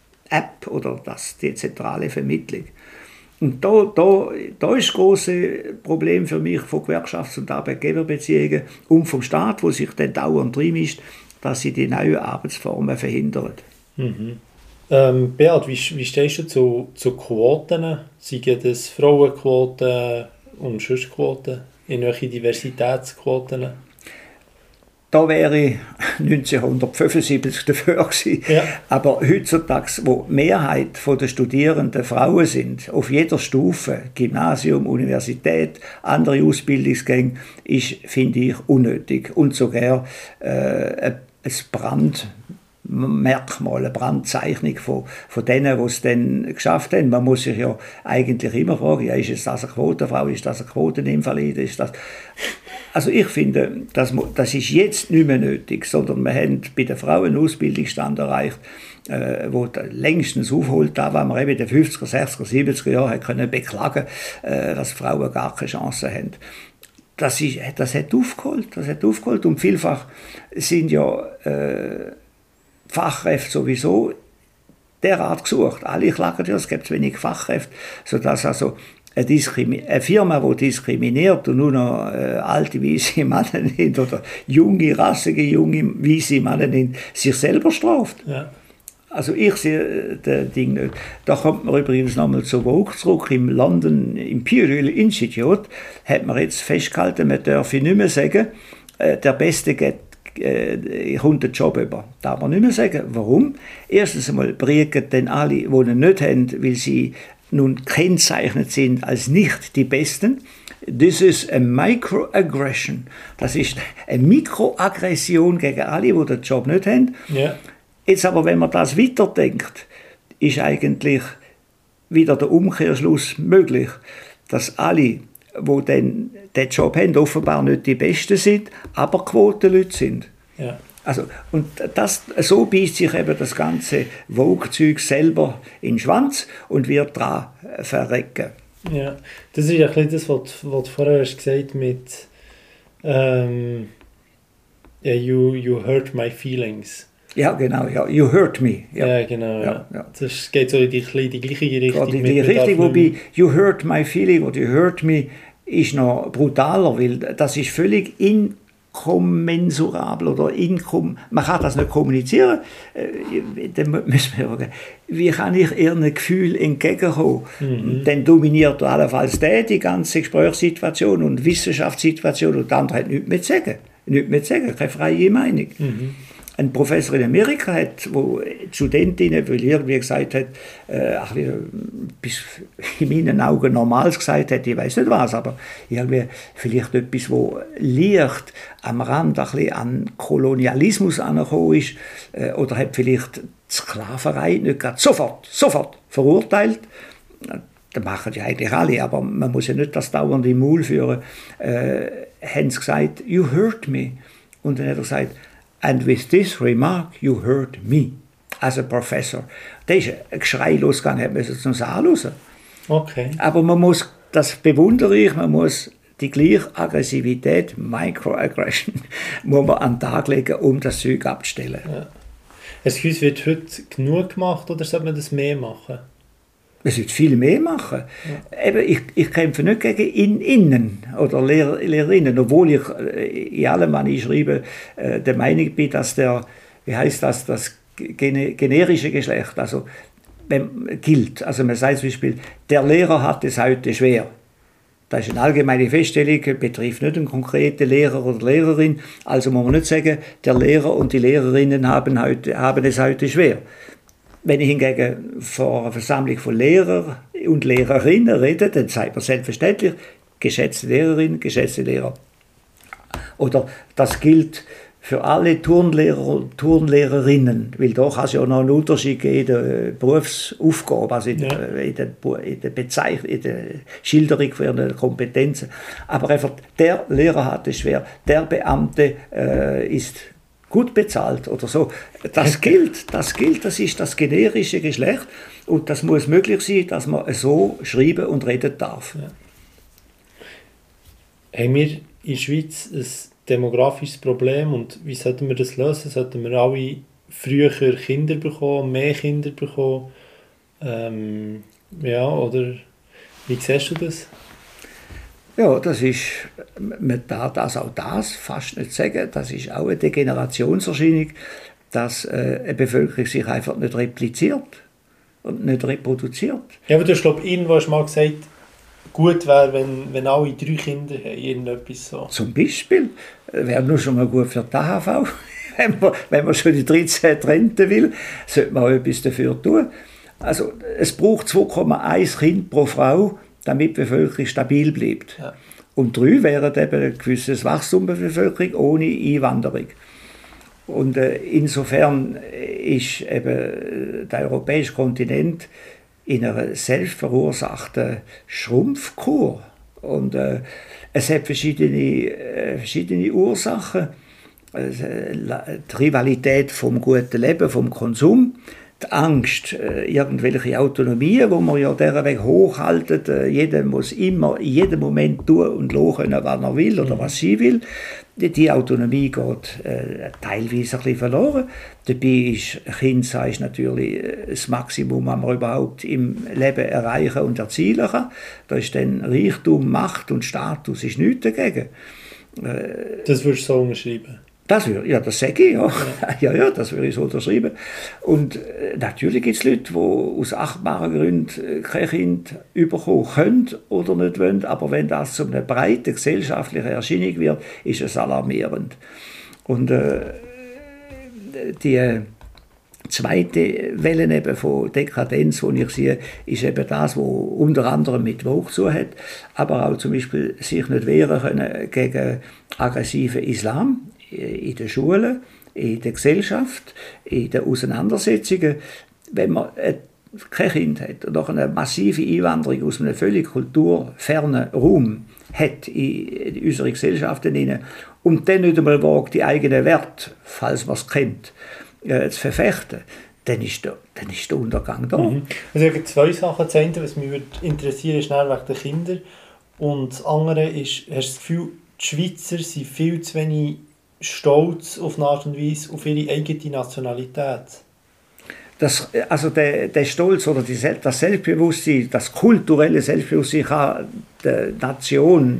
App oder das, die zentrale Vermittlung. Und da, da, da ist das grosse Problem für mich von Gewerkschafts- und Arbeitgeberbeziehungen und vom Staat, wo sich dann dauernd reinmischt, dass sie die neuen Arbeitsformen verhindern. Mhm. Ähm, Beat, wie, wie stehst du zu, zu Quoten? Seien das Frauenquoten und Schussquoten? In welche Diversitätsquoten? Da wäre ich neunzehnhundertfünfundsiebzig dafür gewesen. Ja. Aber heutzutage, wo die Mehrheit der Studierenden Frauen sind, auf jeder Stufe, Gymnasium, Universität, andere Ausbildungsgänge, ist, finde ich, unnötig. Und sogar äh, ein Brand. Merkmal, eine Brandzeichnung von, von denen, die es dann geschafft haben. Man muss sich ja eigentlich immer fragen, ja, ist es das eine Quotenfrau, ist das eine Quoteninvalide, ist das... Also ich finde, das, das ist jetzt nicht mehr nötig, sondern wir haben bei den Frauen einen Ausbildungsstand erreicht, äh, wo längstens aufholt, da, was wir eben in den fünfziger, sechziger, siebziger Jahren können beklagen, äh, dass Frauen gar keine Chance haben. Das, ist, das hat aufgeholt, das hat aufgeholt und vielfach sind ja äh, Fachkräfte sowieso derart gesucht. Alle klagen ja, es gibt zu wenig Fachkräfte, sodass also eine, Diskrimi- eine Firma, die diskriminiert und nur noch äh, alte, weisse Männer nimmt oder junge, rassige, junge, weisse Männer nimmt, sich selber straft. Ja. Also ich sehe das Ding nicht. Da kommt man übrigens nochmal zu Vogue zurück. Im London Imperial Institute hat man jetzt festgehalten, man dürfe nicht mehr sagen, äh, der Beste geht, äh, kommt den Job über. Das darf man nicht mehr sagen. Warum? Erstens einmal bringen dann alle, die ihn nicht haben, weil sie nun kennzeichnet sind als nicht die Besten. Das ist eine Microaggression. Das ist eine Mikroaggression gegen alle, die den Job nicht haben. Ja. Jetzt aber, wenn man das weiterdenkt, ist eigentlich wieder der Umkehrschluss möglich, dass alle, die den, den Job haben, offenbar nicht die Besten sind, aber Quotenleute sind. Ja. Also, und das, so beißt sich eben das ganze Vogue-Zeug selber in den Schwanz und wird daran verrecken. Ja, das ist ja ein bisschen das, was, was du vorher hast gesagt mit ähm, yeah, you, you hurt my feelings. Ja, genau, ja. You hurt me. Ja, ja genau. Ja. Ja, ja. Das geht so in die, in die gleiche Richtung. In die Richtung, wobei you hurt my feeling oder you hurt me ist noch brutaler, weil das ist völlig inkommensurabel oder inkom man kann das nicht kommunizieren. Äh, dann müssen wir fragen, wie kann ich ihren Gefühl entgegenkommen? Mhm. Dann dominiert allenfalls der die ganze Gesprächssituation und Wissenschaftssituation und der andere hat nichts mehr zu sagen. Nichts mehr zu sagen, keine freie Meinung. Mhm. Ein Professor in Amerika hat, wo Studentinnen, weil irgendwie gesagt hat, äh, ach, bis in meinen Augen Normales gesagt hat, ich weiß nicht was, aber irgendwie vielleicht etwas, wo leicht am Rand ein bisschen an Kolonialismus angekommen ist, äh, oder hat vielleicht die Sklaverei nicht gerade sofort, sofort verurteilt. Das machen ja eigentlich alle, aber man muss ja nicht das dauernd im Maul führen. Äh, haben sie gesagt, you hurt me. Und dann hat er gesagt, and with this remark you hurt me as a professor. Da ist ein Geschrei losgegangen, hat man zum Saal raus. Okay. Aber man muss, das bewundere ich, man muss die gleiche Aggressivität, Microaggression, muss man an den Tag legen, um das Zeug abzustellen. Ja. Es wird heute genug gemacht oder sollte man das mehr machen? Man sollte viel mehr machen. Ja. Eben, ich, ich kämpfe nicht gegen in, Innen oder Lehrer, Lehrerinnen, obwohl ich in allem, was ich schreibe, äh, der Meinung bin, dass der, wie heißt das, das gene, generische Geschlecht, also wenn, gilt. Also man sagt zum Beispiel, der Lehrer hat es heute schwer. Das ist eine allgemeine Feststellung, betrifft nicht einen konkreten Lehrer oder Lehrerin. Also muss man nicht sagen, der Lehrer und die Lehrerinnen haben, heute, haben es heute schwer. Wenn ich hingegen vor einer Versammlung von Lehrern und Lehrerinnen rede, dann sagt man selbstverständlich, geschätzte Lehrerin, geschätzte Lehrer. Oder das gilt für alle Turnlehrer und Turnlehrerinnen, weil da kann es ja noch einen Unterschied geben in der Berufsaufgabe, also in, ja. der, in, der, in, der Bezeichnung, in der Schilderung von ihren Kompetenzen. Aber einfach, der Lehrer hat es schwer, der Beamte äh, ist gut bezahlt oder so. Das gilt, das gilt, das ist das generische Geschlecht und das muss möglich sein, dass man so schreiben und reden darf. Ja. Haben wir in der Schweiz ein demografisches Problem und wie sollten wir das lösen? Sollten wir alle früher Kinder bekommen, mehr Kinder bekommen? Ähm, ja, oder wie siehst du das? Ja, das ist, man darf das auch das fast nicht sagen, das ist auch eine Degenerationserscheinung, dass äh, eine Bevölkerung sich einfach nicht repliziert und nicht reproduziert. Ja, aber du hast, glaube ich, irgendwo hast mal gesagt, gut wäre, wenn, wenn alle drei Kinder haben, irgendetwas so. Zum Beispiel, wäre nur schon mal gut für die A H V, wenn man, wenn man schon die dreizehnte Rente will, sollte man auch etwas dafür tun. Also es braucht zwei Komma eins Kinder pro Frau, damit die Bevölkerung stabil bleibt. Ja. Und drei wären eben ein gewisses Wachstum der Bevölkerung ohne Einwanderung. Und äh, insofern ist eben der europäische Kontinent in einer selbstverursachten Schrumpfkur. Und äh, es hat verschiedene, äh, verschiedene Ursachen. Also, die Rivalität vom guten Leben, vom Konsum, die Angst, äh, irgendwelche Autonomien, wo man ja dieser Weg hochhaltet, äh, jeder muss immer in jedem Moment tun und lassen können, was er will oder was sie will. Die, die Autonomie geht äh, teilweise ein bisschen verloren. Dabei ist Kindsein natürlich das Maximum, was man überhaupt im Leben erreichen und erzielen kann. Da ist dann Reichtum, Macht und Status ist nichts dagegen. Äh, das würdest du so unterschreiben? Das würde, ja, das sage ich, ja. Ja, ja, ja, das würde ich so unterschreiben. Und äh, natürlich gibt es Leute, die aus achtbaren Gründen kein Kind bekommen können oder nicht wollen, aber wenn das zu einer breiten gesellschaftlichen Erscheinung wird, ist es alarmierend. Und äh, die zweite Welle eben von Dekadenz, die ich sehe, ist eben das, was unter anderem mit Woke zu hat, aber auch zum Beispiel sich nicht wehren können gegen aggressiven Islam in den Schulen, in der Gesellschaft, in den Auseinandersetzungen. Wenn man kein Kind hat und auch eine massive Einwanderung aus einem völlig kulturfernen Raum hat in unsere Gesellschaften hinein und dann nicht einmal wagt, die eigenen Werte, falls man es kennt, äh, zu verfechten, dann ist der, dann ist der Untergang da. Mhm. Also ich habe zwei Sachen. Das eine, was mich interessiert, ist schnell wegen der Kinder. Und das andere ist, hast du das Gefühl, die Schweizer sind viel zu wenig stolz auf eine Art und Weise auf ihre eigene Nationalität? Das, also der, der Stolz oder die, das Selbstbewusstsein, das kulturelle Selbstbewusstsein kann die Nation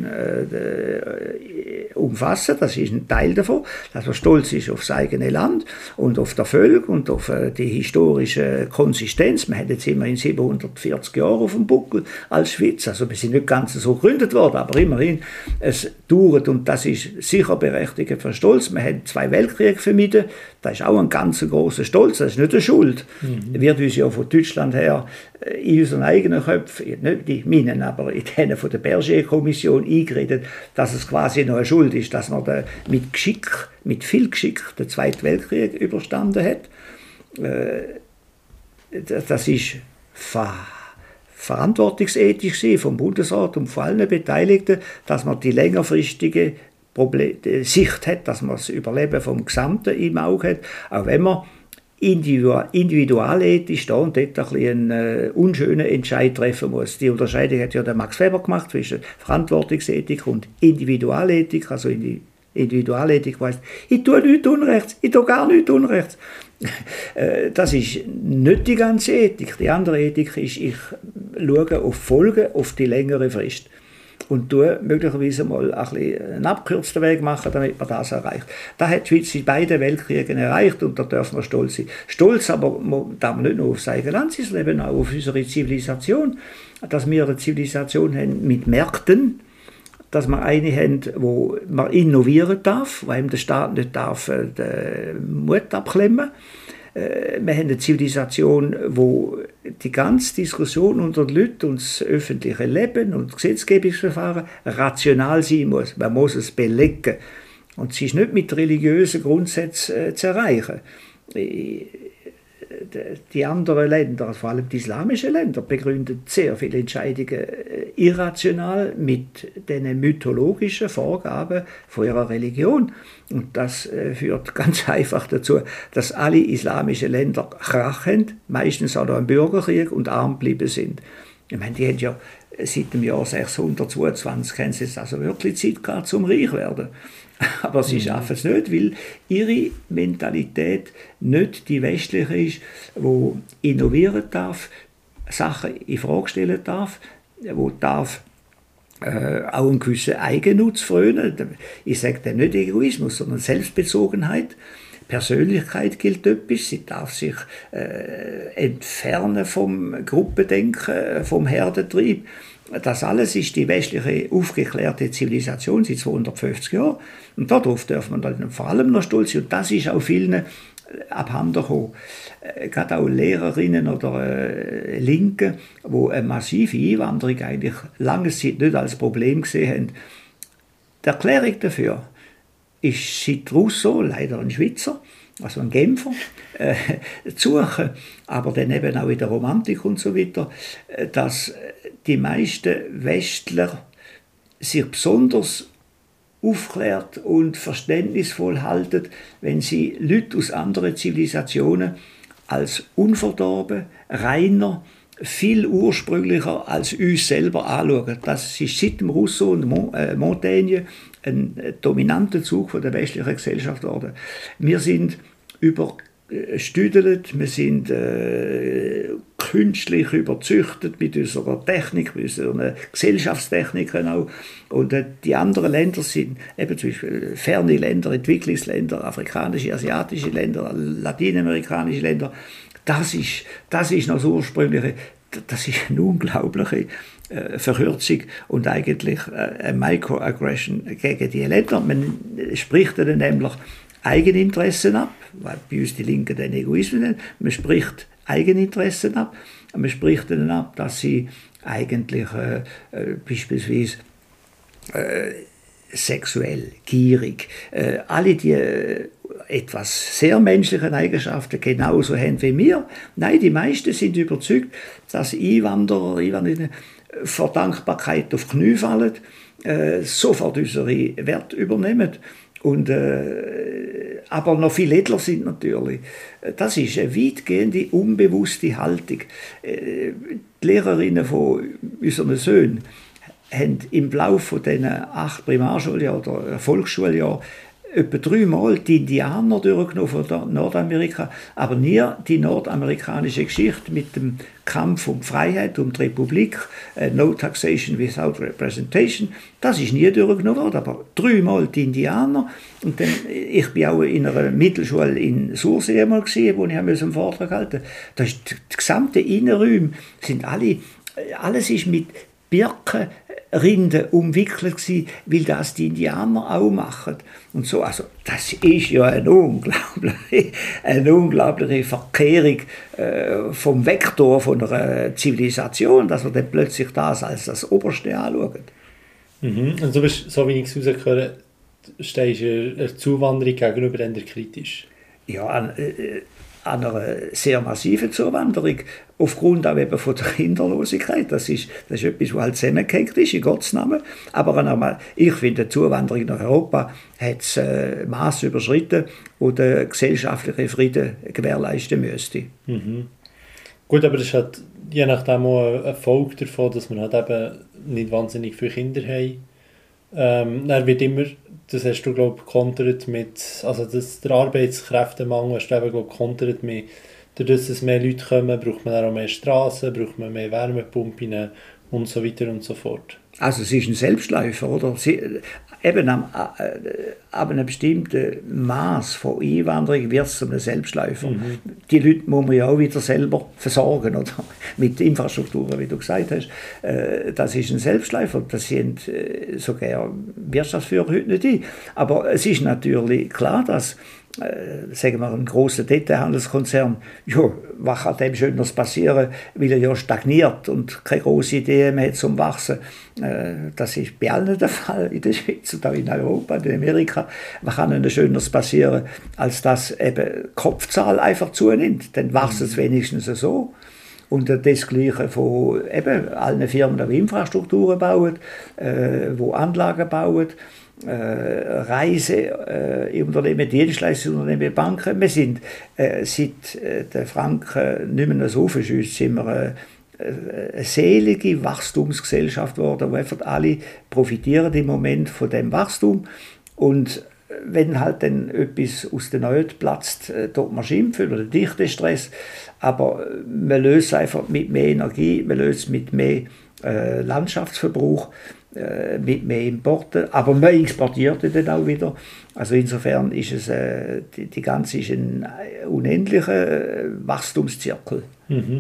äh, umfassen. Das ist ein Teil davon, dass man stolz ist auf das eigene Land und auf das Volk und auf äh, die historische Konsistenz. Wir haben jetzt immerhin siebenhundertvierzig Jahre auf dem Buckel als Schweiz. Also wir sind nicht ganz so gegründet worden, aber immerhin, es dauert und das ist sicher berechtigt für Stolz. Wir haben zwei Weltkriege vermieden. Das ist auch ein ganz grosser Stolz, das ist nicht eine Schuld. Mhm. Wird uns ja von Deutschland her in unseren eigenen Köpfen, nicht in meinen, aber in denen von der Berger-Kommission eingeredet, dass es quasi noch eine Schuld ist, dass man da mit Geschick, mit viel Geschick den Zweiten Weltkrieg überstanden hat. Das ist ver verantwortungsethisch vom Bundesrat und von allen Beteiligten, dass man die längerfristige Problem, die Sicht hat, dass man das Überleben vom Gesamten im Auge hat, auch wenn man individualethisch da und dort ein bisschen einen äh, unschönen Entscheid treffen muss. Die Unterscheidung hat ja der Max Weber gemacht zwischen Verantwortungsethik und Individualethik. Also Individualethik heisst, ich tue nichts Unrechts, ich tue gar nichts Unrechts. Das ist nicht die ganze Ethik. Die andere Ethik ist, ich schaue auf Folgen, auf die längere Frist. Und möglicherweise mal ein bisschen einen abgekürzten Weg machen, damit man das erreicht. Da hat die Schweiz in beiden Weltkriegen erreicht und da dürfen wir stolz sein. Stolz aber darf man nicht nur auf das eigene Land sein, sondern eben auch auf unsere Zivilisation. Dass wir eine Zivilisation haben mit Märkten, dass wir eine haben, wo man innovieren darf, wo einem der Staat nicht darf den Mut abklemmen. Wir haben eine Zivilisation, wo die ganze Diskussion unter den Leuten und das öffentliche Leben und das Gesetzgebungsverfahren rational sein muss. Man muss es belegen. Und es ist nicht mit religiösen Grundsätzen äh, zu erreichen. Die anderen Länder, vor allem die islamischen Länder, begründen sehr viele Entscheidungen irrational mit den mythologischen Vorgaben von ihrer Religion. Und das führt ganz einfach dazu, dass alle islamischen Länder krachen, meistens auch noch im Bürgerkrieg und arm geblieben sind. Ich meine, die haben ja seit dem Jahr sechshundertzweiundzwanzig haben sie jetzt also wirklich Zeit gehabt, zum reich werden. Aber sie schaffen es nicht, weil ihre Mentalität nicht die westliche ist, die innovieren darf, Sachen in Frage stellen darf, wo darf äh, auch einen gewissen Eigennutz frönen. Ich sage dem nicht Egoismus, sondern Selbstbezogenheit. Persönlichkeit gilt etwas, sie darf sich äh, entfernen vom Gruppendenken, vom Herdentrieb. Das alles ist die westliche aufgeklärte Zivilisation seit zweihundertfünfzig Jahren. Und darauf darf man dann vor allem noch stolz sein. Und das ist auch vielen abhanden gekommen. Gerade auch Lehrerinnen oder äh, Linke, die eine massive Einwanderung eigentlich lange Zeit nicht als Problem gesehen haben. Die Erklärung dafür ist seit Rousseau, leider ein Schweizer, also ein Genfer, äh, zu suchen, aber dann eben auch in der Romantik und so weiter, dass die meisten Westler sich besonders aufklärt und verständnisvoll halten, wenn sie Leute aus anderen Zivilisationen als unverdorben, reiner, viel ursprünglicher als uns selber anschauen. Das ist seit dem Rousseau und Montaigne ein dominanter Zug von der westlichen Gesellschaft geworden. Wir sind überstüdelt, wir sind äh, künstlich überzüchtet mit unserer Technik, mit unseren Gesellschaftstechniken auch. Und äh, die anderen Länder sind eben zum Beispiel ferne Länder, Entwicklungsländer, afrikanische, asiatische Länder, lateinamerikanische Länder. Das ist, das ist noch das Ursprüngliche. Das ist eine unglaubliche äh, Verkürzung und eigentlich äh, eine Microaggression gegen die Länder. Man spricht dann nämlich Eigeninteressen ab, weil bei uns die Linken den Egoismus nennen. Man spricht Eigeninteressen ab. Man spricht dann ab, dass sie eigentlich äh, äh, beispielsweise äh, sexuell, gierig, äh, alle die äh, etwas sehr menschlichen Eigenschaften genauso haben wie wir. Nein, die meisten sind überzeugt, dass Einwanderer, Einwanderer vor Dankbarkeit auf die Knie fallen, äh, sofort unsere Werte übernehmen. Und, äh, aber noch viel edler sind natürlich. Das ist eine weitgehende, unbewusste Haltung. Äh, die Lehrerinnen von unseren Söhnen haben im Laufe dieser acht Primarschuljahren oder Volksschuljahren etwa dreimal die Indianer durchgenommen von Nordamerika, aber nie die nordamerikanische Geschichte mit dem Kampf um die Freiheit, um die Republik, äh, No Taxation Without Representation. Das ist nie durchgenommen worden, aber dreimal die Indianer. Und dann, ich bin auch in einer Mittelschule in Sursee einmal gesehen, wo ich einen Vortrag gehalten habe. Da ist die, die gesamte Innenräume sind alle, alles ist mit Birkenrinden umwickelt gewesen, weil das die Indianer auch machen. Und so, also das ist ja eine unglaubliche, eine unglaubliche Verkehrung äh, vom Vektor von einer Zivilisation, dass wir dann plötzlich das als das Oberste anschauen. Mhm. Und du bist, so wie ich es rausgehört habe, stehst du der Zuwanderung gegenüber eher kritisch? Ja, an, äh, an einer sehr massiven Zuwanderung, aufgrund auch eben von der Kinderlosigkeit. Das ist, das ist etwas, was halt zusammengehängt ist, in Gottes Namen. Aber einmal, ich finde, die Zuwanderung nach Europa hat das äh, Maß überschritten, wo der gesellschaftliche Frieden gewährleisten müsste. Mhm. Gut, aber das ist halt je nachdem auch eine Folge davon, dass wir halt eben nicht wahnsinnig viele Kinder haben. Ähm, dann wird immer, das hast du, glaube ich, kontert mit, also das, der Arbeitskräftemangel hast du eben, glaube ich, kontert mit, dadurch, dass mehr Leute kommen, braucht man dann auch mehr Strassen, braucht man mehr Wärmepumpen und so weiter und so fort. Also es ist ein Selbstläufer, oder? Sie, eben am, äh, ab einem bestimmten Maß von Einwanderung wird es zu einem Selbstläufer. Mhm. Die Leute muss man ja auch wieder selber versorgen, oder? Mit Infrastrukturen, wie du gesagt hast. Äh, das ist ein Selbstläufer, das sind äh, sogar Wirtschaftsführer heute nicht ein. Aber es ist natürlich klar, dass Äh, sagen wir, ein grosser Detailhandelskonzern, ja, was kann dem Schöneres passieren, weil er ja stagniert und keine grosse Idee mehr hat zum Wachsen. Äh, das ist bei allen der Fall, in der Schweiz und auch in Europa, in Amerika. Was kann denn Schöneres passieren, als dass eben die Kopfzahl einfach zunimmt? Dann wächst es wenigstens so. Und das Gleiche von eben allen Firmen, die Infrastrukturen bauen, äh, die Anlagen bauen, Äh, Reiseunternehmen, äh, Dienstleistungsunternehmen, Banken. Wir sind äh, seit äh, der Franken nicht mehr so verschüsst, sind wir äh, eine selige Wachstumsgesellschaft geworden, wo einfach alle profitieren im Moment von dem Wachstum. Und wenn halt dann etwas aus der Not platzt, äh, dort man schimpfen oder Dichtestress, aber man löst einfach mit mehr Energie, man löst mit mehr äh, Landschaftsverbrauch, mit mehr Importen, aber man exportiert dann auch wieder. Also insofern ist es, äh, die, die ganze ist ein unendlicher äh, Wachstumszirkel. Mhm.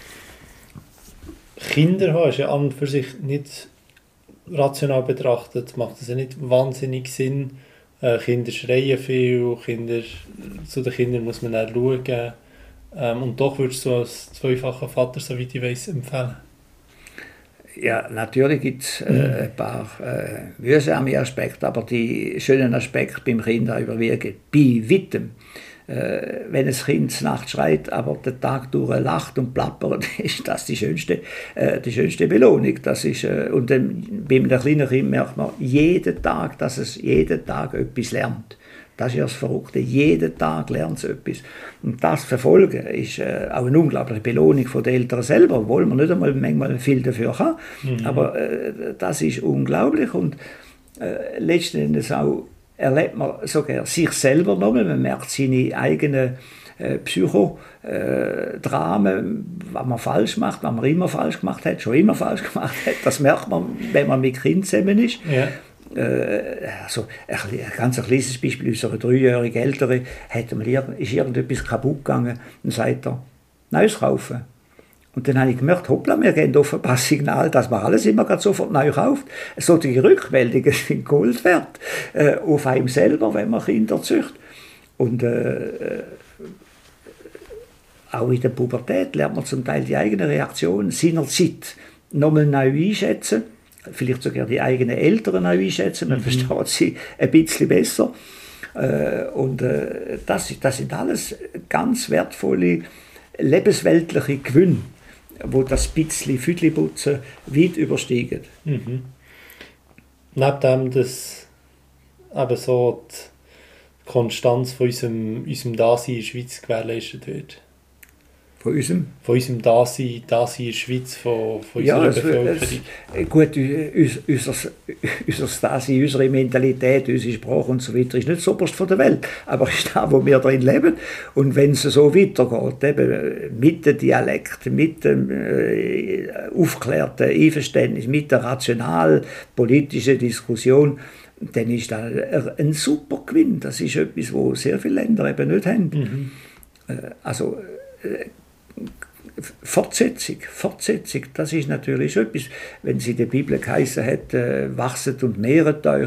Kinder haben ist ja an und für sich nicht rational betrachtet, macht es ja nicht wahnsinnig Sinn. Äh, Kinder schreien viel, Kinder, zu den Kindern muss man dann schauen. Ähm, und doch würdest du als zweifacher Vater, soweit ich weiss, empfehlen? Ja, natürlich gibt es äh, ein paar äh, mühsame Aspekte, aber die schönen Aspekte beim Kind überwiegen. Bei weitem. Äh, wenn ein Kind nachts schreit, aber den Tag durch lacht und plappert, ist das die schönste, äh, die schönste Belohnung. Das ist, äh, und dann, bei einem kleinen Kind merkt man jeden Tag, dass es jeden Tag etwas lernt. Das ist ja das Verrückte. Jeden Tag lernt sie etwas. Und das Verfolgen ist äh, auch eine unglaubliche Belohnung von den Eltern selber, obwohl man nicht einmal manchmal viel dafür kann. Mhm. Aber äh, das ist unglaublich. Und äh, letzten Endes auch erlebt man sogar sich selber nochmal. Man merkt seine eigenen äh, Psychodramen, äh, was man falsch macht, was man immer falsch gemacht hat, schon immer falsch gemacht hat. Das merkt man, wenn man mit Kind zusammen ist. Ja. Also ein, ein ganz kleines Beispiel, unsere dreijährige Ältere hat mal, ist irgendetwas kaputt gegangen und sagt er, Neues kaufen. Und dann habe ich gemerkt, hoppla, wir geben offenbar das Signal, dass man alles immer gerade sofort neu kauft. Solche Rückmeldungen sind Gold wert, äh, auf einem selber, wenn man Kinder züchtet. Und äh, auch in der Pubertät lernt man zum Teil die eigene Reaktion seinerzeit nochmal neu einschätzen. Vielleicht sogar die eigenen Eltern neu einschätzen, man mhm. versteht sie ein bisschen besser. Äh, und äh, das, das sind alles ganz wertvolle lebensweltliche Gewinne, wo das bisschen Füdliputzen weit übersteigen. Mhm. Neben dem, dass eben so die Konstanz von unserem, unserem Dasein in der Schweiz gewährleistet wird. Von unserem? Von unserem Dasein, Dasein in der Schweiz, von, von ja, unserer es, Bevölkerung. Es, gut, unser, unser Dasein, unsere Mentalität, unsere Sprache und so weiter ist nicht das Oberste von der Welt, aber es ist da, wo wir drin leben. Und wenn es so weitergeht, eben mit dem Dialekt, mit dem äh, aufgeklärten Einverständnis, mit der rational-politischen Diskussion, dann ist das ein super Gewinn. Das ist etwas, was sehr viele Länder eben nicht haben. Mhm. Also, äh, Fortsetzung, Fortsetzung, das ist natürlich etwas, wenn es in der Bibel geheißen hat, äh, wachset und mehret euch,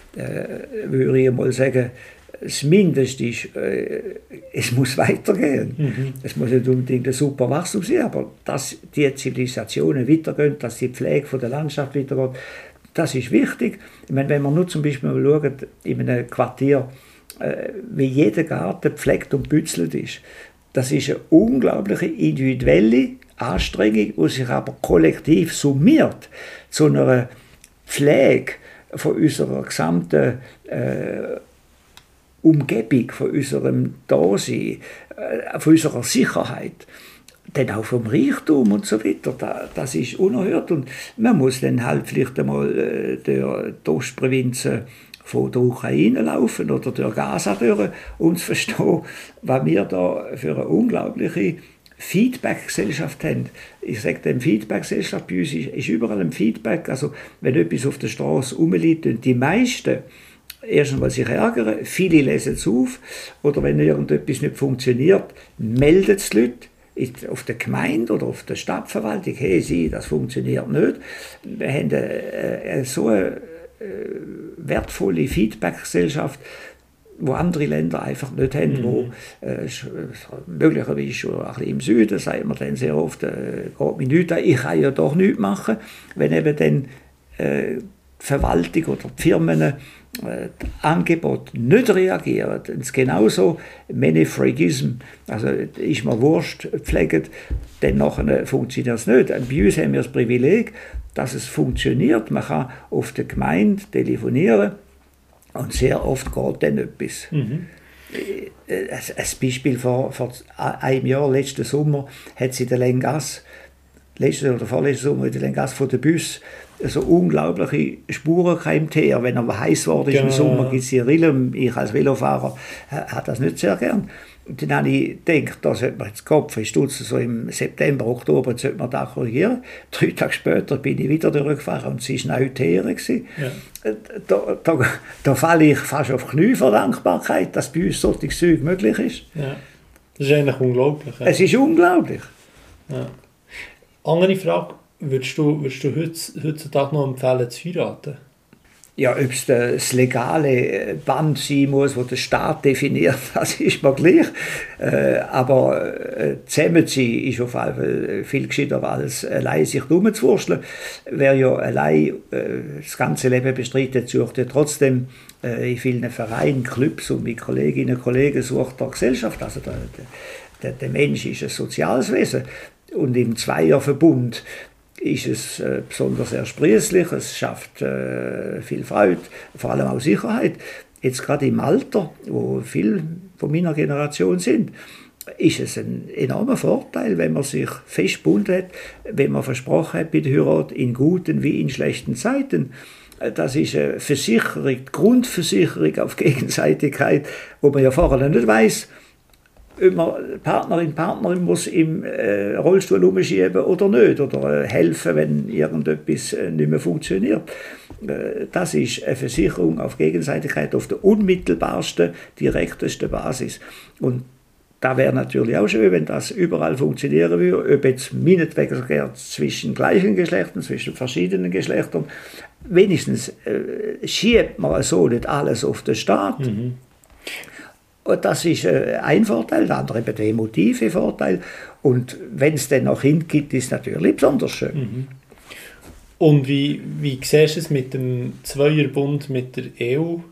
äh, würde ich mal sagen, das Mindeste ist, äh, es muss weitergehen. Mhm. Es muss nicht unbedingt ein super Wachstum sein, aber dass die Zivilisationen weitergehen, dass die Pflege von der Landschaft weitergeht, das ist wichtig. Ich meine, wenn man nur zum Beispiel mal schaut, in einem Quartier, äh, wie jeder Garten gepflegt und bützelt ist, das ist eine unglaubliche individuelle Anstrengung, die sich aber kollektiv summiert zu einer Pflege von unserer gesamten äh, Umgebung, von unserem Dasein, äh, von unserer Sicherheit, dann auch vom Reichtum und so weiter. Da, das ist unerhört und man muss dann halt vielleicht einmal äh, durch die Ostprovinzen von der Ukraine laufen oder durch Gaza durch, um zu verstehen, was wir da für eine unglaubliche Feedback-Gesellschaft haben. Ich sage dem Feedback-Gesellschaft, bei uns ist, ist überall ein Feedback. Also wenn etwas auf der Straße rumliegt und die meisten erstens mal sich ärgern, viele lesen es auf oder wenn irgendetwas nicht funktioniert, melden es die Leute auf der Gemeinde oder auf der Stadtverwaltung, hey, sie, das funktioniert nicht. Wir haben äh, so eine wertvolle Feedback-Gesellschaft, wo andere Länder einfach nicht haben, mhm. wo äh, möglicherweise schon ein bisschen im Süden, sagt man dann sehr oft, äh, geht mir nichts an, ich kann ja doch nichts machen, wenn eben dann äh, die Verwaltung oder die Firmen äh, das Angebot nicht reagieren. Das ist genauso Manifragism, also ist mir wurscht, pflegt, dann nachher funktioniert es nicht. Und bei uns haben wir das Privileg, dass es funktioniert. Man kann auf der Gemeinde telefonieren und sehr oft geht dann etwas. Mhm. Ein Beispiel vor, vor einem Jahr, letzten Sommer, hat es in der Lengasse, letzten oder vorletzten Sommer in der Lengasse von der Bus so unglaubliche Spuren im Teer. Wenn er heiß wurde genau. Im Sommer gibt es die Rillen. Ich als Velofahrer habe das nicht sehr gern. Und dann habe ich gedacht, da sollte man jetzt Kopf stutzen, so im September, Oktober, sollte man das korrigieren. Drei Tage später bin ich wieder durchgefahren und es war neu Teer. Ja. Da, da, da falle ich fast auf die Knie vor Dankbarkeit, dass bei uns solches Zeug möglich ist. Ja. Das ist eigentlich unglaublich. Ja. Es ist unglaublich. Ja. Andere Frage, würdest du, würdest du heutzutage noch empfehlen, zu heiraten? Ja, ob es das legale Band sein muss, das der Staat definiert, das ist mir gleich. Äh, aber äh, zusammen zu sein ist auf jeden Fall viel gescheiter, als allein sich rumzuwurschteln. Wer ja allein äh, das ganze Leben bestreitet, sucht ja trotzdem äh, in vielen Vereinen, Clubs und mit Kolleginnen und Kollegen sucht er Gesellschaft. Also der, der, der Mensch ist ein soziales Wesen. Und im Zweierverbund ist es äh, besonders ersprießlich, es schafft äh, viel Freude, vor allem auch Sicherheit. jetzt gerade im Alter, wo viele von meiner Generation sind, ist es ein enormer Vorteil, wenn man sich festgebunden hat, wenn man versprochen hat bei der Heirat, in guten wie in schlechten Zeiten. Das ist eine Versicherung, die Grundversicherung auf Gegenseitigkeit, wo man ja vorher nicht weiss, ob man Partnerin, Partnerin muss im äh, Rollstuhl umschieben oder nicht, oder äh, helfen, wenn irgendetwas äh, nicht mehr funktioniert. Äh, das ist eine Versicherung auf Gegenseitigkeit auf der unmittelbarsten, direktesten Basis. Und da wäre natürlich auch schön, wenn das überall funktionieren würde, ob jetzt meinetwegen sogar zwischen gleichen Geschlechtern, zwischen verschiedenen Geschlechtern. Wenigstens äh, schiebt man so nicht alles auf den Staat. Mhm. Und das ist äh, ein Vorteil, der andere eben der emotive Vorteil. Und wenn es dann noch Kind gibt, ist es natürlich besonders schön. Mhm. Und wie, wie siehst du es mit dem Zweierbund mit der E U?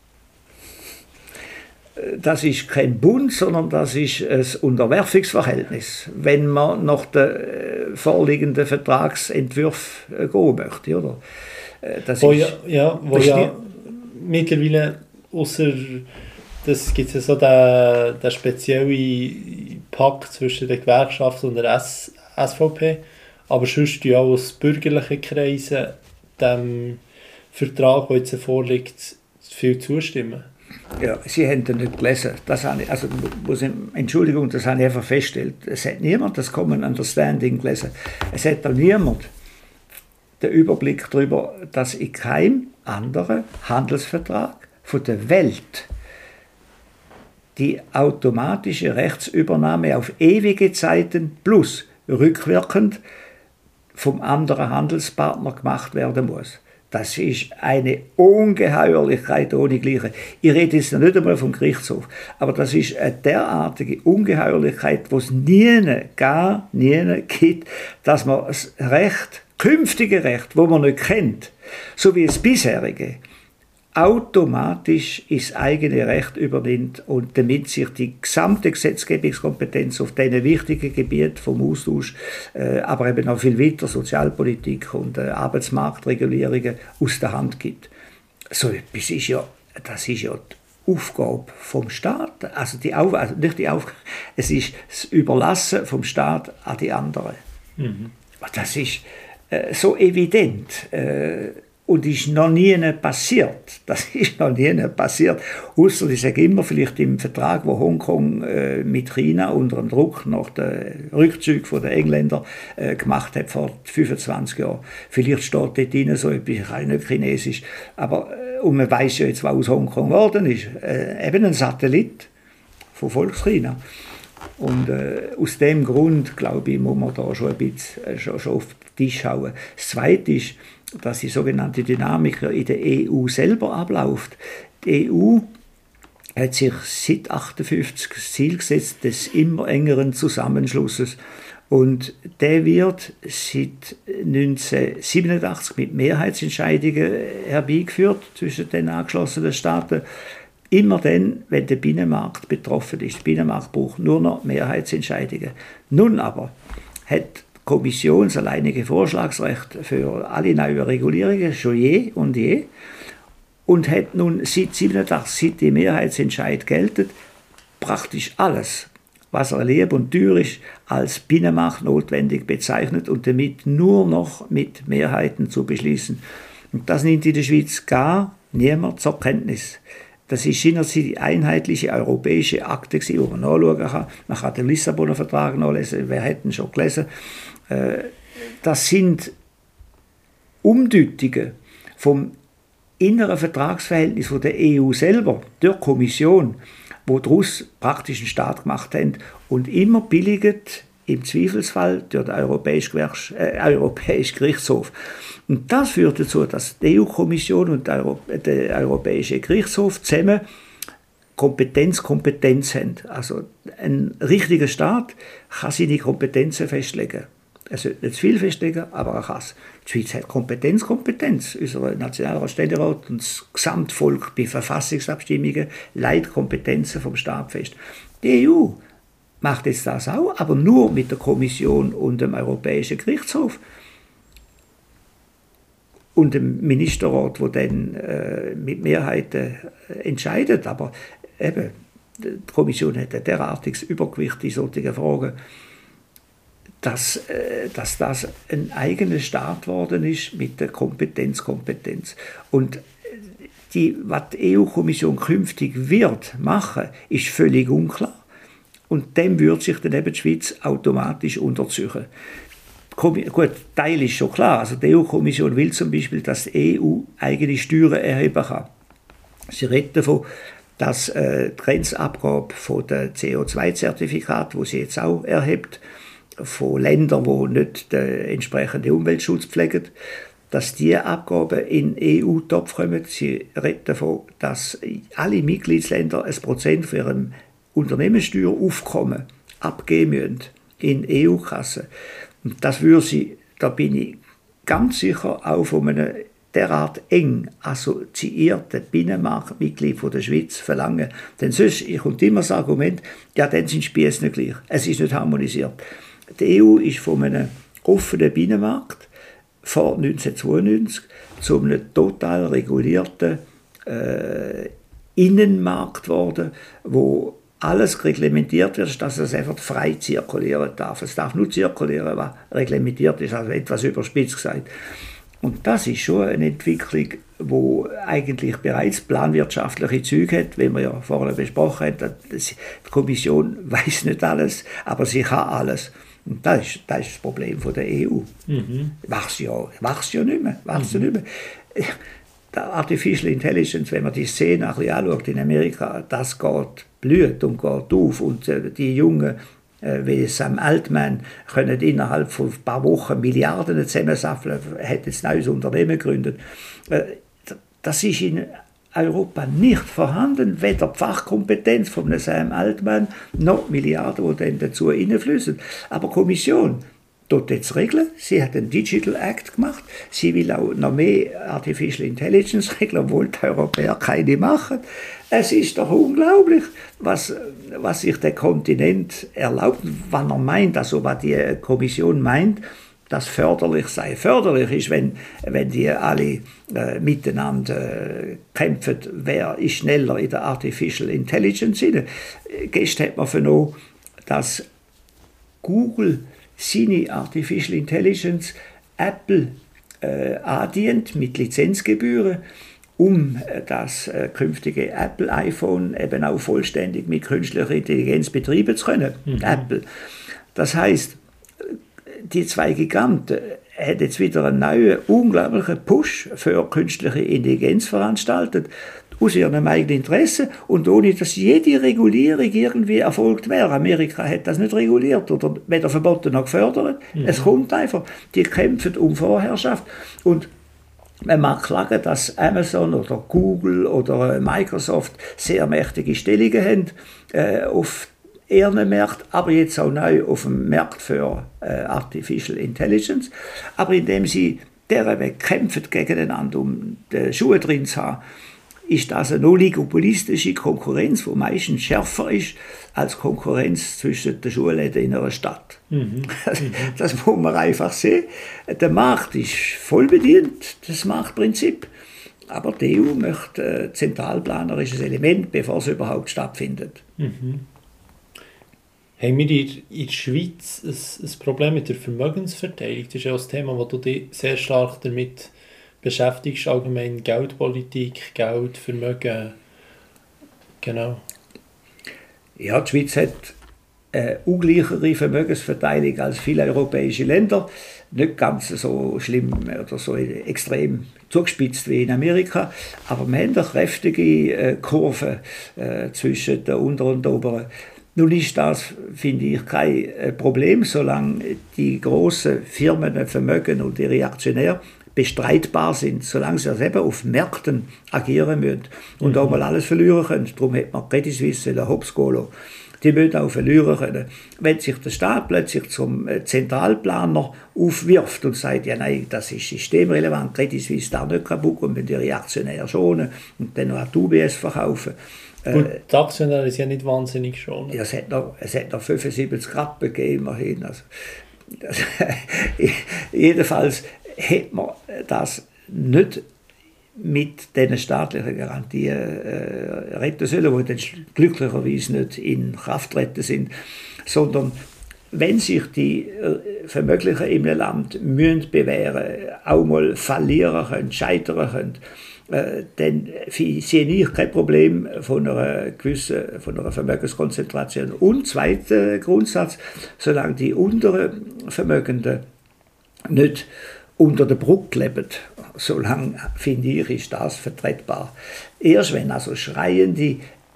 Das ist kein Bund, sondern das ist ein Unterwerfungsverhältnis, wenn man nach den vorliegenden Vertragsentwürfen gehen möchte. Oder? Das wo ist, ja, ja, wo ja mittlerweile, außer das gibt es ja so den, den speziellen Pakt zwischen der Gewerkschaft und der S- SVP, aber sonst ja aus bürgerlichen Kreisen dem Vertrag, der jetzt vorliegt, viel zustimmen. Ja, Sie haben den nicht gelesen. Das habe ich, also, muss ich, Entschuldigung, das habe ich einfach festgestellt. Es hat niemand das Common Understanding gelesen. Es hat auch niemand den Überblick darüber, dass in keinem anderen Handelsvertrag von der Welt die automatische Rechtsübernahme auf ewige Zeiten plus rückwirkend vom anderen Handelspartner gemacht werden muss. Das ist eine Ungeheuerlichkeit ohne Gleiche. Ich rede jetzt nicht einmal vom Gerichtshof, aber das ist eine derartige Ungeheuerlichkeit, die es nie, gar nie gibt, dass man das Recht, künftige Recht, das man nicht kennt, so wie das bisherige, automatisch ins eigene Recht übernimmt und damit sich die gesamte Gesetzgebungskompetenz auf diesen wichtigen Gebieten vom Austausch, äh, aber eben noch viel weiter Sozialpolitik und äh, Arbeitsmarktregulierungen aus der Hand gibt. So etwas ist ja, das ist ja die Aufgabe vom Staat, also, die Auf, also nicht die Aufgabe, es ist das Überlassen vom Staat an die anderen. Mhm. Das ist äh, so evident. Äh, Und ist noch nie passiert. Das ist noch nie passiert. Ausser, ich sage immer, vielleicht im Vertrag, wo Hongkong äh, mit China unter dem Druck nach dem Rückzug der Engländer äh, gemacht hat vor fünfundzwanzig Jahren. Vielleicht steht dort drin so etwas, ich kann nicht Chinesisch. Aber, äh, und man weiss ja jetzt, was aus Hongkong geworden ist. Äh, eben ein Satellit von Volkschina. Und äh, aus dem Grund, glaube ich, muss man da schon ein bisschen äh, schon, schon auf den Tisch hauen. Das Zweite ist, dass die sogenannte Dynamik in der E U selber abläuft. Die E U hat sich seit achtundfünfzig das Ziel gesetzt des immer engeren Zusammenschlusses. Und der wird seit neunzehnhundertsiebenundachtzig mit Mehrheitsentscheidungen herbeigeführt zwischen den angeschlossenen Staaten. Immer dann, wenn der Binnenmarkt betroffen ist. Der Binnenmarkt braucht nur noch Mehrheitsentscheidungen. Nun aber hat Kommission das alleinige Vorschlagsrecht für alle neuen Regulierungen, schon je und je, und hat nun seit siebenundachtzig, seit die Mehrheitsentscheid geltet, praktisch alles, was er lieb und teuer ist, als Binnenmarkt notwendig bezeichnet und damit nur noch mit Mehrheiten zu beschließen. Und das nimmt in der Schweiz gar niemand zur Kenntnis. Das ist seinerzeit die einheitliche europäische Akte, die man nachschauen kann. Man kann den Lissabonner Vertrag nachlesen, wer hätte ihn schon gelesen. Das sind Umdeutungen vom inneren Vertragsverhältnis von der E U selber, der Kommission, wo daraus praktisch einen Staat gemacht haben und immer billigt im Zweifelsfall durch den Europäischen, Gewerks- äh, Europäischen Gerichtshof. Und das führt dazu, dass die E U-Kommission und der, Euro- der Europäische Gerichtshof zusammen Kompetenz, Kompetenz haben. Also ein richtiger Staat kann seine Kompetenzen festlegen. Er sollte nicht zu viel festlegen, aber er kann es. Die Schweiz hat Kompetenz, Kompetenz. Unser Nationalrat, Ständerat und das Gesamtvolk bei Verfassungsabstimmungen leitet Kompetenzen vom Staat fest. Die E U macht jetzt das auch, aber nur mit der Kommission und dem Europäischen Gerichtshof. und dem Ministerrat, der dann äh, mit Mehrheiten äh, entscheidet. Aber eben, die Kommission hat ein derartiges Übergewicht in solchen Fragen, dass, äh, dass das ein eigener Staat geworden ist mit der Kompetenz, Kompetenz. Und die, was die E U-Kommission künftig wird machen, ist völlig unklar. Und dem würde sich dann eben die Schweiz automatisch unterziehen. Gut, Teil ist schon klar. Also die E U-Kommission will zum Beispiel, dass die E U eigene Steuern erheben kann. Sie redet davon, dass äh, die Grenzabgabe von den C O zwei Zertifikaten, die sie jetzt auch erhebt, von Ländern, die nicht den entsprechenden Umweltschutz pflegen, dass diese Abgaben in den E U-Topf kommen. Sie reden davon, dass alle Mitgliedsländer ein Prozent für ihren Unternehmenssteueraufkommen abgeben müssen in E U-Kassen. Und das würde sie, da bin ich ganz sicher, auch von einem derart eng assoziierten Binnenmarktmitglied von der Schweiz verlangen. Denn sonst kommt immer das Argument, ja, dann sind die Spiesse nicht gleich. Es ist nicht harmonisiert. Die E U ist von einem offenen Binnenmarkt vor neunzehnhundertzweiundneunzig zu einem total regulierten äh, Innenmarkt geworden, wo alles reglementiert wird, dass es einfach frei zirkulieren darf. Es darf nur zirkulieren, was reglementiert ist, also etwas überspitzt gesagt. Und das ist schon eine Entwicklung, die eigentlich bereits planwirtschaftliche Züge hat, wie wir ja vorhin besprochen haben. Die Kommission weiß nicht alles, aber sie kann alles. Und das ist das, ist das Problem der E U. Mhm. Wächst ja, wächst ja nicht mehr. Wächst mhm. ja nicht mehr. Der Artificial Intelligence, wenn man die Szene ein bisschen anschaut in Amerika, das geht blüht und geht auf. Und äh, die Jungen, äh, wie Sam Altman, können innerhalb von ein paar Wochen Milliarden zusammensammeln, hat jetzt ein neues Unternehmen gegründet. Äh, das ist in Europa nicht vorhanden, weder die Fachkompetenz von einem Sam Altman, noch Milliarden, die dann dazu reinfließen. Aber die Kommission dort jetzt regeln. Sie hat einen Digital Act gemacht. Sie will auch noch mehr Artificial Intelligence regeln, obwohl die Europäer keine machen. Es ist doch unglaublich, was, was sich der Kontinent erlaubt, wann er meint, also was die Kommission meint, dass förderlich sei. Förderlich ist, wenn, wenn die alle äh, miteinander äh, kämpfen, wer ist schneller in der Artificial Intelligence. Gestern hat man vernommen, dass Google seine Artificial Intelligence Apple äh, andient mit Lizenzgebühren, um das äh, künftige Apple iPhone eben auch vollständig mit künstlicher Intelligenz betreiben zu können. Mhm. Apple. Das heißt, die zwei Giganten haben jetzt wieder einen neuen, unglaublichen Push für künstliche Intelligenz veranstaltet, aus ihrem eigenen Interesse und ohne, dass jede Regulierung irgendwie erfolgt wäre. Amerika hat das nicht reguliert oder weder verboten noch gefördert. Mhm. Es kommt einfach, die kämpfen um Vorherrschaft. Und man mag klagen, dass Amazon oder Google oder Microsoft sehr mächtige Stellungen haben äh, auf ihren Märkten, aber jetzt auch neu auf dem Markt für äh, Artificial Intelligence. Aber indem sie deren Weg kämpfen gegeneinander, um die Schuhe drin zu haben, ist das eine oligopolistische Konkurrenz, die meistens schärfer ist als Konkurrenz zwischen den Schulläden in einer Stadt. Mhm. Das, das muss man einfach sehen. Der Markt ist voll bedient, das Marktprinzip. Aber die E U möchte ein zentralplanerisches Element, bevor es überhaupt stattfindet. Mhm. Haben wir in der Schweiz ein, ein Problem mit der Vermögensverteilung? Das ist ja auch ein Thema, wo du dich sehr stark damit beschäftigst, allgemein Geldpolitik, Geld, Vermögen. Genau. Ja, die Schweiz hat eine ungleichere Vermögensverteilung als viele europäische Länder. Nicht ganz so schlimm oder so extrem zugespitzt wie in Amerika, aber wir haben eine kräftige Kurve äh, zwischen der unteren und der oberen. Nun ist das, finde ich, kein Problem, solange die grossen Firmen, Vermögen und ihre Aktionäre bestreitbar sind, solange sie also eben auf Märkten agieren müssen und mhm. auch mal alles verlieren können. Darum hat man Credit Suisse oder Hopscolo. Die müssen auch verlieren können. Wenn sich der Staat plötzlich zum Zentralplaner aufwirft und sagt, ja nein, das ist systemrelevant, Credit Suisse darf nicht kaputt und müssen ihre Aktionäre schonen und dann noch an die U B S verkaufen. Gut, die Aktionäre ist ja nicht wahnsinnig schon. Ja, es hat noch, es hat noch fünfundsiebzig Rappen gegeben, immerhin. Also, das, jedenfalls hat man das nicht mit diesen staatlichen Garantien äh, retten sollen, die dann glücklicherweise nicht in Kraft treten sind, sondern wenn sich die äh, Vermöglichen in einem Land müssen bewähren, auch mal verlieren können, scheitern können, äh, dann sehe ich kein Problem von einer gewissen von einer Vermögenskonzentration. Und zweiter Grundsatz, solange die unteren Vermögenden nicht unter der Brücke leben, solange, finde ich, ist das vertretbar. Erst wenn also schreiende,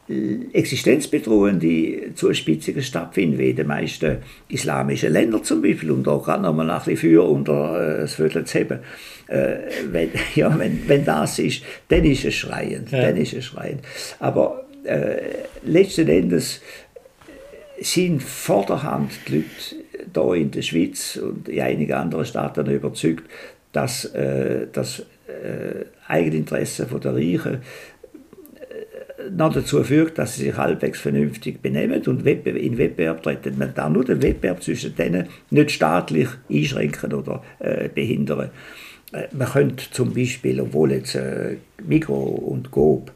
existenzbedrohende Zuspitzungen stattfinden, wie in den meisten islamischen Ländern zum Beispiel, und da kann man ein bisschen für unter äh, das Viertel zu haben, äh, wenn, ja, wenn, wenn das ist, dann ist es schreiend, ja. dann ist es schreiend. Aber äh, letzten Endes sind vorderhand die Leute hier in der Schweiz und in einigen anderen Staaten überzeugt, dass äh, das äh, Eigeninteresse der Reichen äh, noch dazu führt, dass sie sich halbwegs vernünftig benehmen und in Wettbewerb treten. Man darf nur den Wettbewerb zwischen denen nicht staatlich einschränken oder äh, behindern. Äh, man könnte zum Beispiel, obwohl jetzt äh, Migro und Coop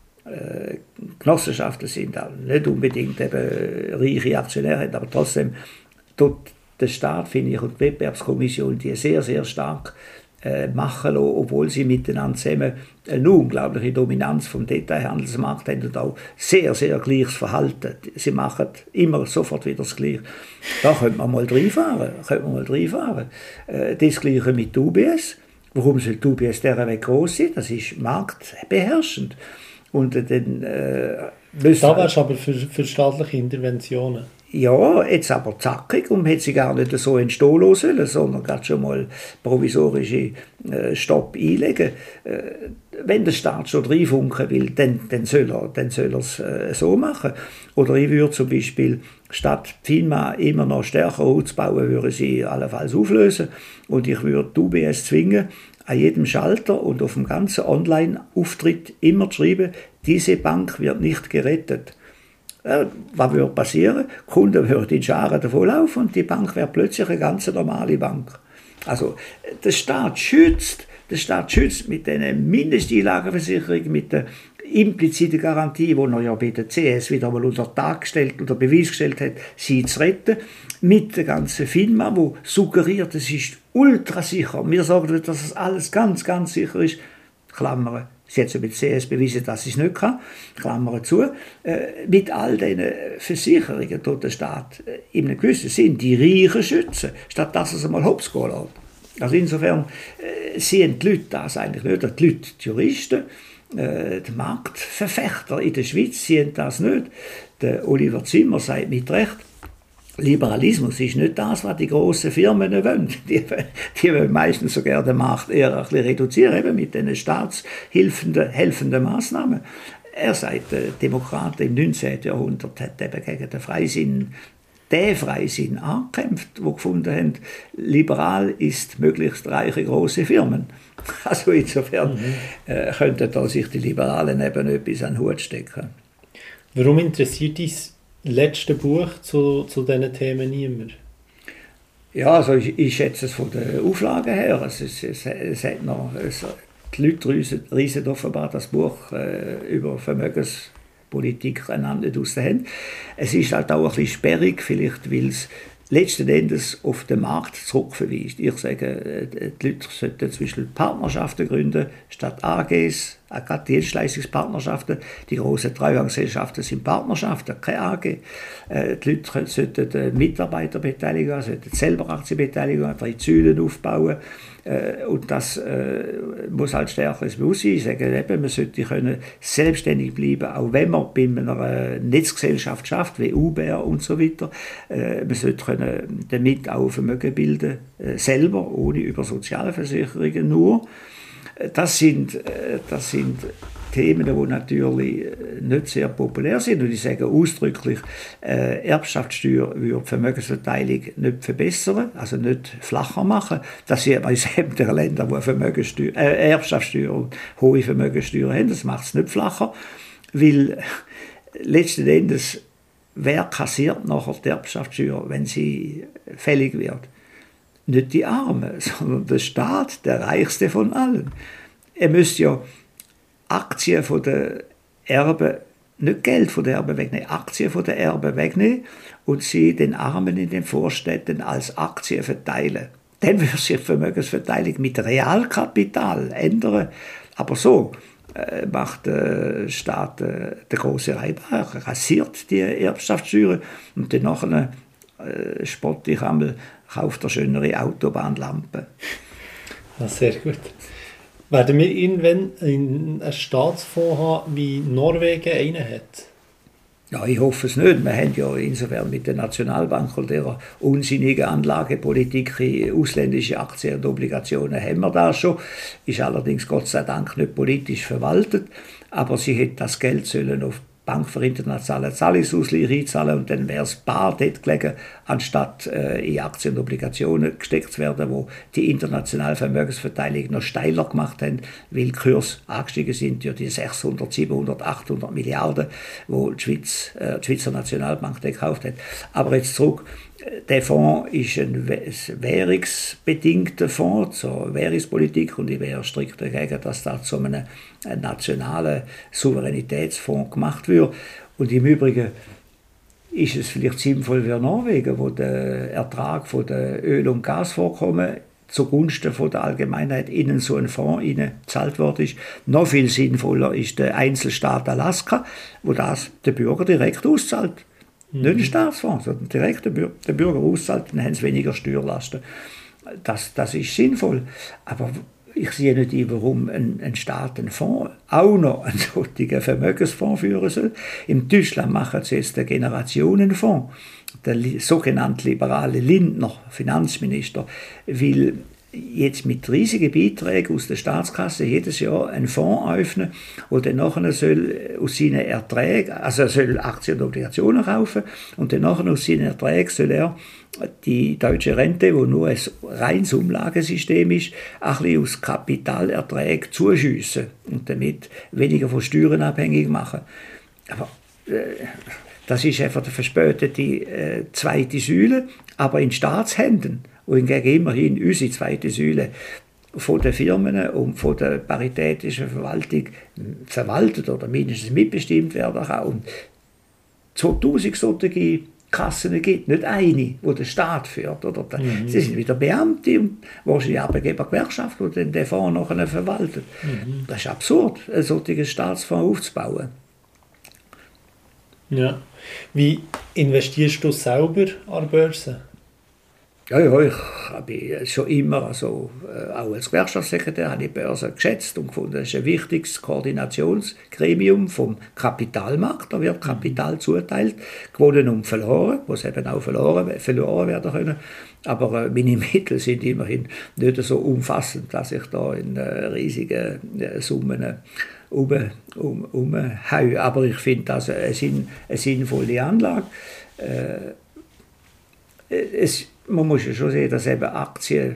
äh, Genossenschaften sind, auch nicht unbedingt eben reiche Aktionäre haben, aber trotzdem dort der Staat, finde ich, und die Wettbewerbskommission, die sehr, sehr stark äh, machen lassen, obwohl sie miteinander zusammen eine unglaubliche Dominanz vom Detailhandelsmarkt haben und auch sehr, sehr gleiches Verhalten. Sie machen immer sofort wieder das Gleiche. Da könnte man mal reinfahren. Könnte man mal reinfahren. Äh, das Gleiche mit U B S. Warum soll die U B S dieser Weg groß sein? Das ist marktbeherrschend. Und dann äh, da wärst du aber für, für staatliche Interventionen. Ja, jetzt aber zackig und man hätte sie gar nicht so entstehen lassen, sondern gerade schon mal provisorische äh, Stopp einlegen. Äh, wenn der Staat schon reinfunken will, dann, dann soll er dann soll er es äh, so machen. Oder ich würde zum Beispiel, statt FINMA immer noch stärker auszubauen, würde sie allenfalls auflösen und ich würde die U B S zwingen, an jedem Schalter und auf dem ganzen Online-Auftritt immer zu schreiben, diese Bank wird nicht gerettet. Äh, was würde passieren? Die Kunden würden in Scharen davonlaufen und die Bank wäre plötzlich eine ganz normale Bank. Also der Staat schützt, der Staat schützt mit einer Mindesteinlagenversicherung, mit der impliziten Garantie, die er ja bei der C S wieder mal unter Tag gestellt, unter Beweis gestellt hat, sie zu retten, mit der ganzen FINMA, die suggeriert, es ist ultra sicher. Wir sagen, dass es alles ganz, ganz sicher ist. Klammern. Sie hat ja mit C S bewiesen, dass sie es nicht kann. Klammern zu. Äh, mit all diesen Versicherungen tut der Staat äh, in einem gewissen Sinn die Reichen schützen, statt dass er es einmal hops gehen lässt. Also insofern äh, sehen die Leute das eigentlich nicht. Die Leute, die Juristen, äh, die Marktverfechter in der Schweiz sehen das nicht. Der Oliver Zimmer sagt mit Recht, Liberalismus ist nicht das, was die grossen Firmen wollen. Die, die wollen meistens sogar den Markt eher ein bisschen reduzieren, eben mit diesen staatshilfenden helfenden Massnahmen. Er sagt, der Demokrat im neunzehnten Jahrhundert hat eben gegen den Freisinn, den Freisinn angekämpft, wo gefunden haben, liberal ist möglichst reiche grosse Firmen. Also insofern mhm. äh, könnten da sich die Liberalen eben etwas an den Hut stecken. Warum interessiert dich letzte Buch zu, zu diesen Themen niemand? Ja, also ich, ich schätze es von der Auflage her. Es, es, es, es hat noch, es, die Leute reissen offenbar das Buch äh, über Vermögenspolitik einander nicht aus den Händen. Es ist halt auch ein bisschen sperrig, vielleicht weil es letzten Endes auf den Markt zurückverweist. Ich sage, die Leute sollten zum Beispiel Partnerschaften gründen, statt A Gs, auch gerade Dienstleistungspartnerschaften. Die grossen Treuhandgesellschaften sind Partnerschaften, keine A G. Die Leute sollten Mitarbeiterbeteiligung, sollten selber Aktienbeteiligung, drei Säulen aufbauen. Und das muss halt stärkeres Bewusstsein. Ich sage eben, man sollte können selbstständig bleiben, auch wenn man bei einer Netzgesellschaft schafft, wie Uber und so weiter. Man sollte können damit auch Vermögen bilden, selber, ohne über Sozialversicherungen nur. Das sind, das sind Themen, die natürlich nicht sehr populär sind. Und ich sage ausdrücklich, äh, Erbschaftssteuer würde die Vermögensverteilung nicht verbessern, also nicht flacher machen. Das sieht man in sämtlichen Ländern, die Vermögenssteuer, äh, Erbschaftssteuer und hohe Vermögenssteuer haben. Das macht es nicht flacher, weil letzten Endes, wer kassiert nachher die Erbschaftssteuer, wenn sie fällig wird? nicht die Armen, sondern der Staat, der reichste von allen. Er müsste ja Aktien von der Erben, nicht Geld von der Erben wegnehmen, Aktien von der Erben wegnehmen und sie den Armen in den Vorstädten als Aktien verteilen. Dann würde sich die Vermögensverteilung mit Realkapital ändern. Aber so äh, macht der Staat äh, der große Reibach, rasiert die Erbschaftssteuer und dann nachher äh, spotte ich einmal, kauft er schönere Autobahnlampen. Ja, sehr gut. Werden wir irgendwann einen Staatsfonds haben, wie Norwegen einen hat? Ja, ich hoffe es nicht. Wir haben ja insofern mit der Nationalbank und ihrer unsinnigen Anlagepolitik in ausländische Aktien und Obligationen haben wir das schon. Ist allerdings Gott sei Dank nicht politisch verwaltet. Aber sie hätte das Geld sollen auf Bank für internationale Zahlungsausgleich einzahlen und dann wäre es bar dort gelegen, anstatt äh, in Aktien und Obligationen gesteckt zu werden, wo die internationale Vermögensverteilung noch steiler gemacht haben, weil die Kurse angestiegen sind, ja die sechshundert, siebenhundert, achthundert Milliarden, wo die, Schweiz, äh, die Schweizer Nationalbank gekauft hat. Aber jetzt zurück, der Fonds ist ein währungsbedingter Fonds zur Währungspolitik und ich wäre strikt dagegen, dass das zu einem nationalen Souveränitätsfonds gemacht wird. Und im Übrigen ist es vielleicht sinnvoll für Norwegen, wo der Ertrag von den Öl- und Gasvorkommen zugunsten von der Allgemeinheit in so einen Fonds gezahlt worden ist. Noch viel sinnvoller ist der Einzelstaat Alaska, wo das der Bürger direkt auszahlt. Mhm. Nicht ein Staatsfonds, sondern direkt den Bürger, den Bürger auszahlt, dann haben sie weniger Steuerlasten. Das, das ist sinnvoll. Aber ich sehe nicht ein, warum ein, ein Staat einen Fonds auch noch einen solchen Vermögensfonds führen soll. In Deutschland machen sie jetzt den Generationenfonds. Der sogenannte liberale Lindner, Finanzminister, will jetzt mit riesigen Beiträgen aus der Staatskasse jedes Jahr einen Fonds öffnen, wo dann nachher soll aus seinen Erträgen, also er soll Aktien und Obligationen kaufen und dann nachher aus seinen Erträgen soll er die deutsche Rente, wo nur ein reines Umlagesystem ist, ein bisschen aus Kapitalerträgen zuschiessen und damit weniger von Steuern abhängig machen. Aber äh, das ist einfach eine verspätete äh, zweite Säule, aber in Staatshänden. Wohingegen immerhin unsere zweite Säule von den Firmen und von der paritätischen Verwaltung verwaltet oder mindestens mitbestimmt werden kann. Und zweitausend solche Kassen gibt, nicht eine, die der Staat führt. Oder der, mhm. Sie sind wieder Beamte und wahrscheinlich Arbeitgebergewerkschaft, die dann den Fonds nachher verwaltet. Mhm. Das ist absurd, einen solchen Staatsfonds aufzubauen. Ja. Wie investierst du selber an der Börse? Ja, ja, ich habe schon immer, also äh, auch als Gewerkschaftssekretär, habe ich die Börse geschätzt und gefunden, das ist ein wichtiges Koordinationsgremium vom Kapitalmarkt. Da wird Kapital zuteilt, gewonnen und verloren, was eben auch verloren, verloren werden können. Aber äh, meine Mittel sind immerhin nicht so umfassend, dass ich da in äh, riesigen äh, Summen äh, um, um, umhaue. Aber ich finde das eine, eine sinnvolle Anlage. Äh, es Man muss ja schon sehen, dass eben Aktien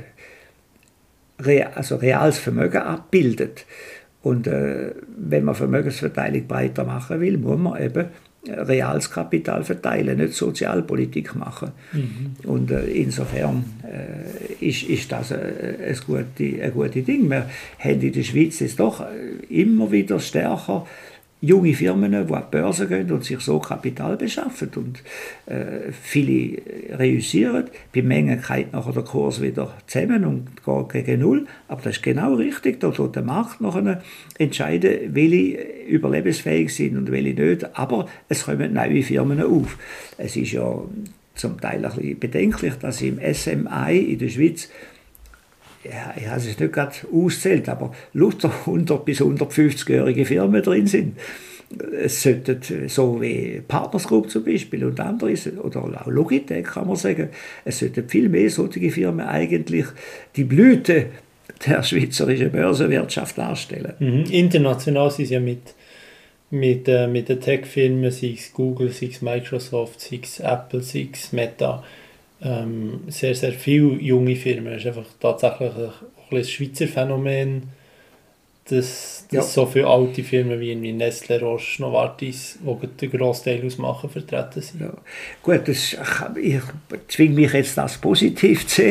also reales Vermögen abbildet. Und äh, wenn man Vermögensverteilung breiter machen will, muss man eben reales Kapital verteilen, nicht Sozialpolitik machen. Mhm. Und äh, insofern äh, ist, ist das ein, ein gutes ein gute Ding. Wir haben in der Schweiz jetzt doch immer wieder stärker junge Firmen, die an die Börse gehen und sich so Kapital beschaffen. Und äh, viele reüssieren. Bei Mengen geht nachher der Kurs wieder zusammen und geht gegen Null. Aber das ist genau richtig. Da wird der Markt nachher entscheiden, welche überlebensfähig sind und welche nicht. Aber es kommen neue Firmen auf. Es ist ja zum Teil ein bisschen bedenklich, dass im S M I in der Schweiz, ja, ich habe es nicht gerade ausgezählt, aber lauter hundert- bis hundertfünfzigjährige Firmen drin sind. Es sollten, so wie Partners Group zum Beispiel und andere, oder auch Logitech kann man sagen, es sollten viel mehr solche Firmen eigentlich die Blüte der schweizerischen Börsenwirtschaft darstellen. Mhm. International sind sie ja mit, mit, äh, mit den Tech-Firmen, sei es Google, sei es Microsoft, sei es Apple, sei es Meta, Ähm, sehr, sehr viele junge Firmen. Es ist einfach tatsächlich ein, ein Schweizer Phänomen, dass, dass ja. so viele alte Firmen wie Nestlé, Roche, Novartis, die den Grossteil ausmachen, vertreten sind. Ja. Gut, das, ich zwinge mich jetzt das positiv zu sehen.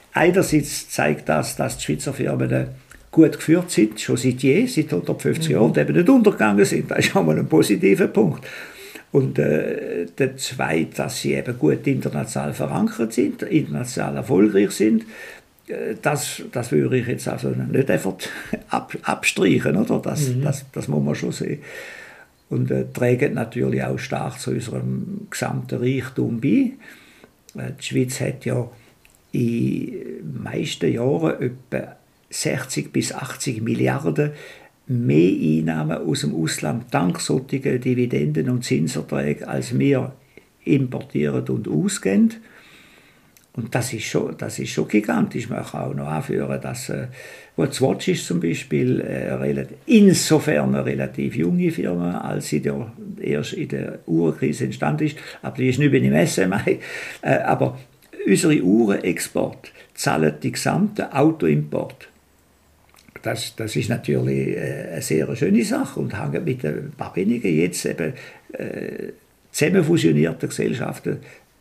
einerseits zeigt das, dass die Schweizer Firmen gut geführt sind, schon seit je, seit hundertfünfzig mhm. Jahren, eben nicht untergegangen sind. Das ist auch mal ein positiver Punkt. Und äh, der zweite, dass sie eben gut international verankert sind, international erfolgreich sind. Das, das würde ich jetzt also nicht einfach ab, abstreichen, oder? Das, mhm. das, das muss man schon sehen. Und äh, trägt natürlich auch stark zu unserem gesamten Reichtum bei. Äh, die Schweiz hat ja in den meisten Jahren etwa sechzig bis achtzig Milliarden mehr Einnahmen aus dem Ausland dank solcher Dividenden und Zinserträge, als wir importieren und ausgeben. Und das ist schon, das ist schon gigantisch. Man kann auch noch anführen, dass äh, Swatch ist zum Beispiel äh, relativ, insofern eine relativ junge Firma, als sie der, erst in der Uhrenkrise entstanden ist. Aber die ist nicht mehr im S M I. Äh, aber unsere Uhrenexport zahlen die gesamte Autoimport. Das, das ist natürlich äh, eine sehr schöne Sache und hängt mit ein paar wenigen jetzt eben äh, zusammen fusionierten Gesellschaften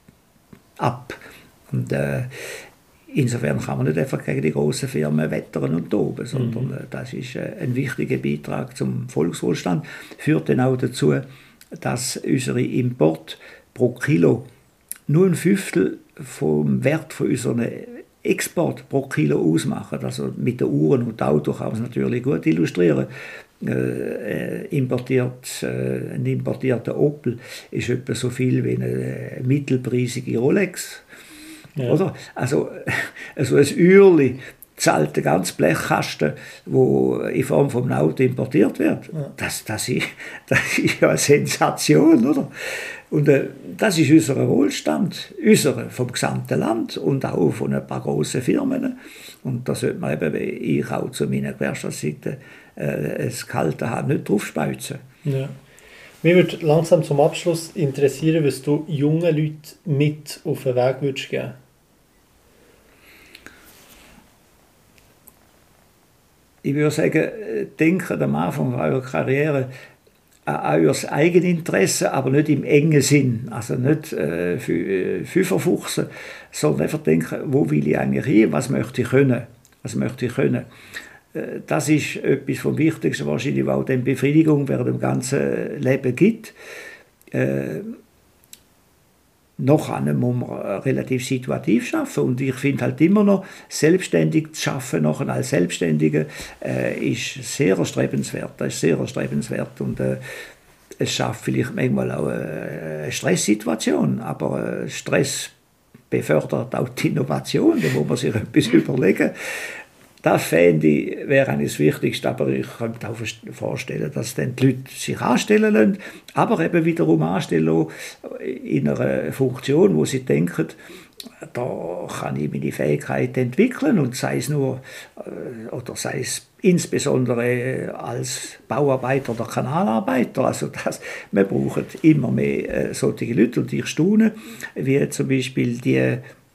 ab. Und äh, insofern kann man nicht einfach gegen die grossen Firmen wettern und toben, sondern mhm. äh, das ist äh, ein wichtiger Beitrag zum Volkswohlstand. Führt dann auch dazu, dass unsere Import pro Kilo nur ein Fünftel vom Wert von unseren Export pro Kilo ausmachen. Also mit den Uhren und Auto kann man es natürlich gut illustrieren. Äh, importiert, äh, ein importierter Opel ist etwa so viel wie eine mittelpreisige Rolex. Ja. Oder? Also, also ein Uhrli zahlt der ganze Blechkasten, der in Form von einem Auto importiert wird. Ja. Das, das, ist, das ist ja eine Sensation, oder? Und äh, das ist unser Wohlstand, unser vom gesamten Land und auch von ein paar grossen Firmen. Und da sollte man eben, wie ich auch zu meinen Gewerkschaftsseiten, äh, das Kalte haben, nicht draufspeuzen. Ja. Mich würde langsam zum Abschluss interessieren, was du jungen Leuten mit auf den Weg würdest geben. Ich würde sagen, denkt am Anfang eurer Karriere an euer Eigeninteresse, aber nicht im engen Sinn. Also nicht äh, fünferfuchsen, sondern einfach denken, wo will ich eigentlich hin, was möchte ich können. Was möchte ich können. Das ist etwas vom Wichtigsten, wahrscheinlich, was auch die Befriedigung während dem ganzen Leben gibt. Äh, noch an muss man relativ situativ arbeiten und ich finde halt immer noch, selbstständig zu arbeiten, noch als Selbstständiger, äh, ist sehr erstrebenswert. Das ist sehr erstrebenswert und äh, es schafft vielleicht manchmal auch eine Stresssituation, aber äh, Stress befördert auch die Innovation, da muss man sich etwas überlegen. Das fände ich, wäre eigentlich das Wichtigste, aber ich könnte auch vorstellen, dass dann die Leute sich anstellen lassen, aber eben wiederum anstellen in einer Funktion, wo sie denken, da kann ich meine Fähigkeiten entwickeln und sei es nur, oder sei es insbesondere als Bauarbeiter oder Kanalarbeiter, also das, wir brauchen immer mehr solche Leute und ich staune, wie zum Beispiel die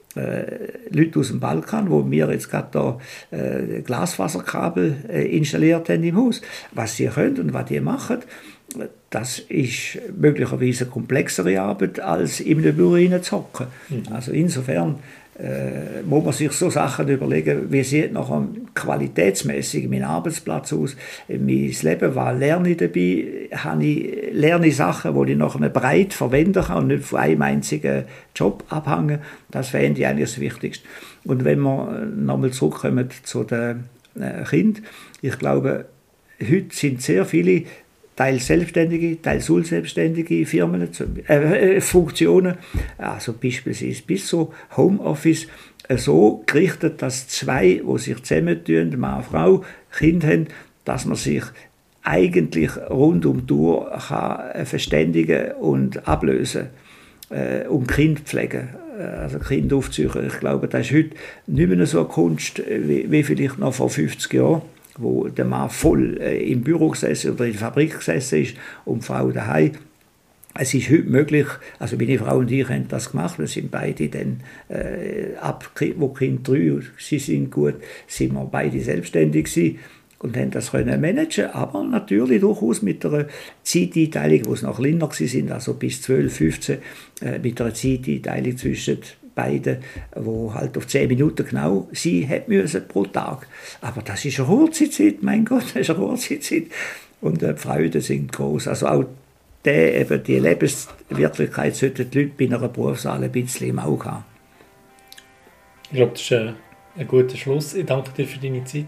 Leute aus dem Balkan, wo wir jetzt gerade da äh, Glasfaserkabel äh, installiert haben im Haus. Was sie können und was die machen, das ist möglicherweise eine komplexere Arbeit, als in einem Büro hineinzuhocken. Mhm. Also insofern äh, muss man sich so Sachen überlegen, wie sieht nachher qualitätsmäßig mein Arbeitsplatz aus, mein Leben, was lerne ich dabei, habe ich, lerne ich Sachen, die ich nachher breit verwenden kann und nicht von einem einzigen Job abhängen. Das fände ich eigentlich das Wichtigste. Und wenn wir nochmal zurückkommen zu den äh, Kindern, ich glaube, heute sind sehr viele teils selbstständige, teils unselbstständige Firmen, äh, Funktionen, also beispielsweise bis zu Homeoffice, äh, so gerichtet, dass zwei, die sich zusammentun, Mann und Frau, Kind haben, dass man sich eigentlich rund um die Uhr kann verständigen und ablösen äh, und Kind pflegen, also Kind aufziehen. Ich glaube, das ist heute nicht mehr so eine Kunst wie, wie vielleicht noch vor fünfzig Jahren, wo der Mann voll äh, im Büro gesessen oder in der Fabrik gesessen ist und die Frau daheim. Es ist heute möglich, also meine Frau und ich haben das gemacht, wir sind beide dann, äh, ab wo Kind drei sie sind gut, sind wir beide selbstständig gewesen und haben das können managen, aber natürlich durchaus mit einer Zeiteinteilung, wo es noch kleiner sind, also bis zwölf, fünfzehn, äh, mit einer Zeiteinteilung zwischen beiden, wo halt auf zehn Minuten genau sein hätte müssen pro Tag. Aber das ist eine kurze Zeit, mein Gott, das ist eine kurze Zeit. Und äh, die Freuden sind groß. Also auch der, eben die Lebenswirklichkeit sollten die Leute bei einer Berufswahl ein bisschen im Auge haben. Ich glaube, das ist ein, ein guter Schluss. Ich danke dir für deine Zeit.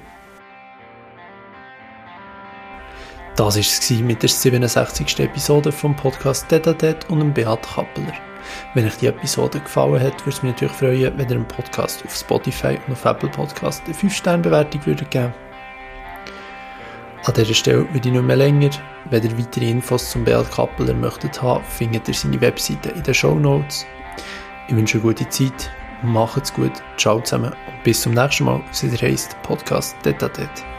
Das war es mit der siebenundsechzigsten Episode vom Podcast Tete a Tete und dem Beat Kappeler. Wenn euch die Episode gefallen hat, würde es mich natürlich freuen, wenn ihr dem Podcast auf Spotify und auf Apple Podcast eine fünf Sterne Bewertung würdet geben. An dieser Stelle würde ich nicht mehr länger. Wenn ihr weitere Infos zum Beat Kappeler möchtet haben, findet ihr seine Webseite in den Shownotes. Ich wünsche eine gute Zeit, macht's gut, ciao zusammen und bis zum nächsten Mal, es heisst Podcast Tete a Tete.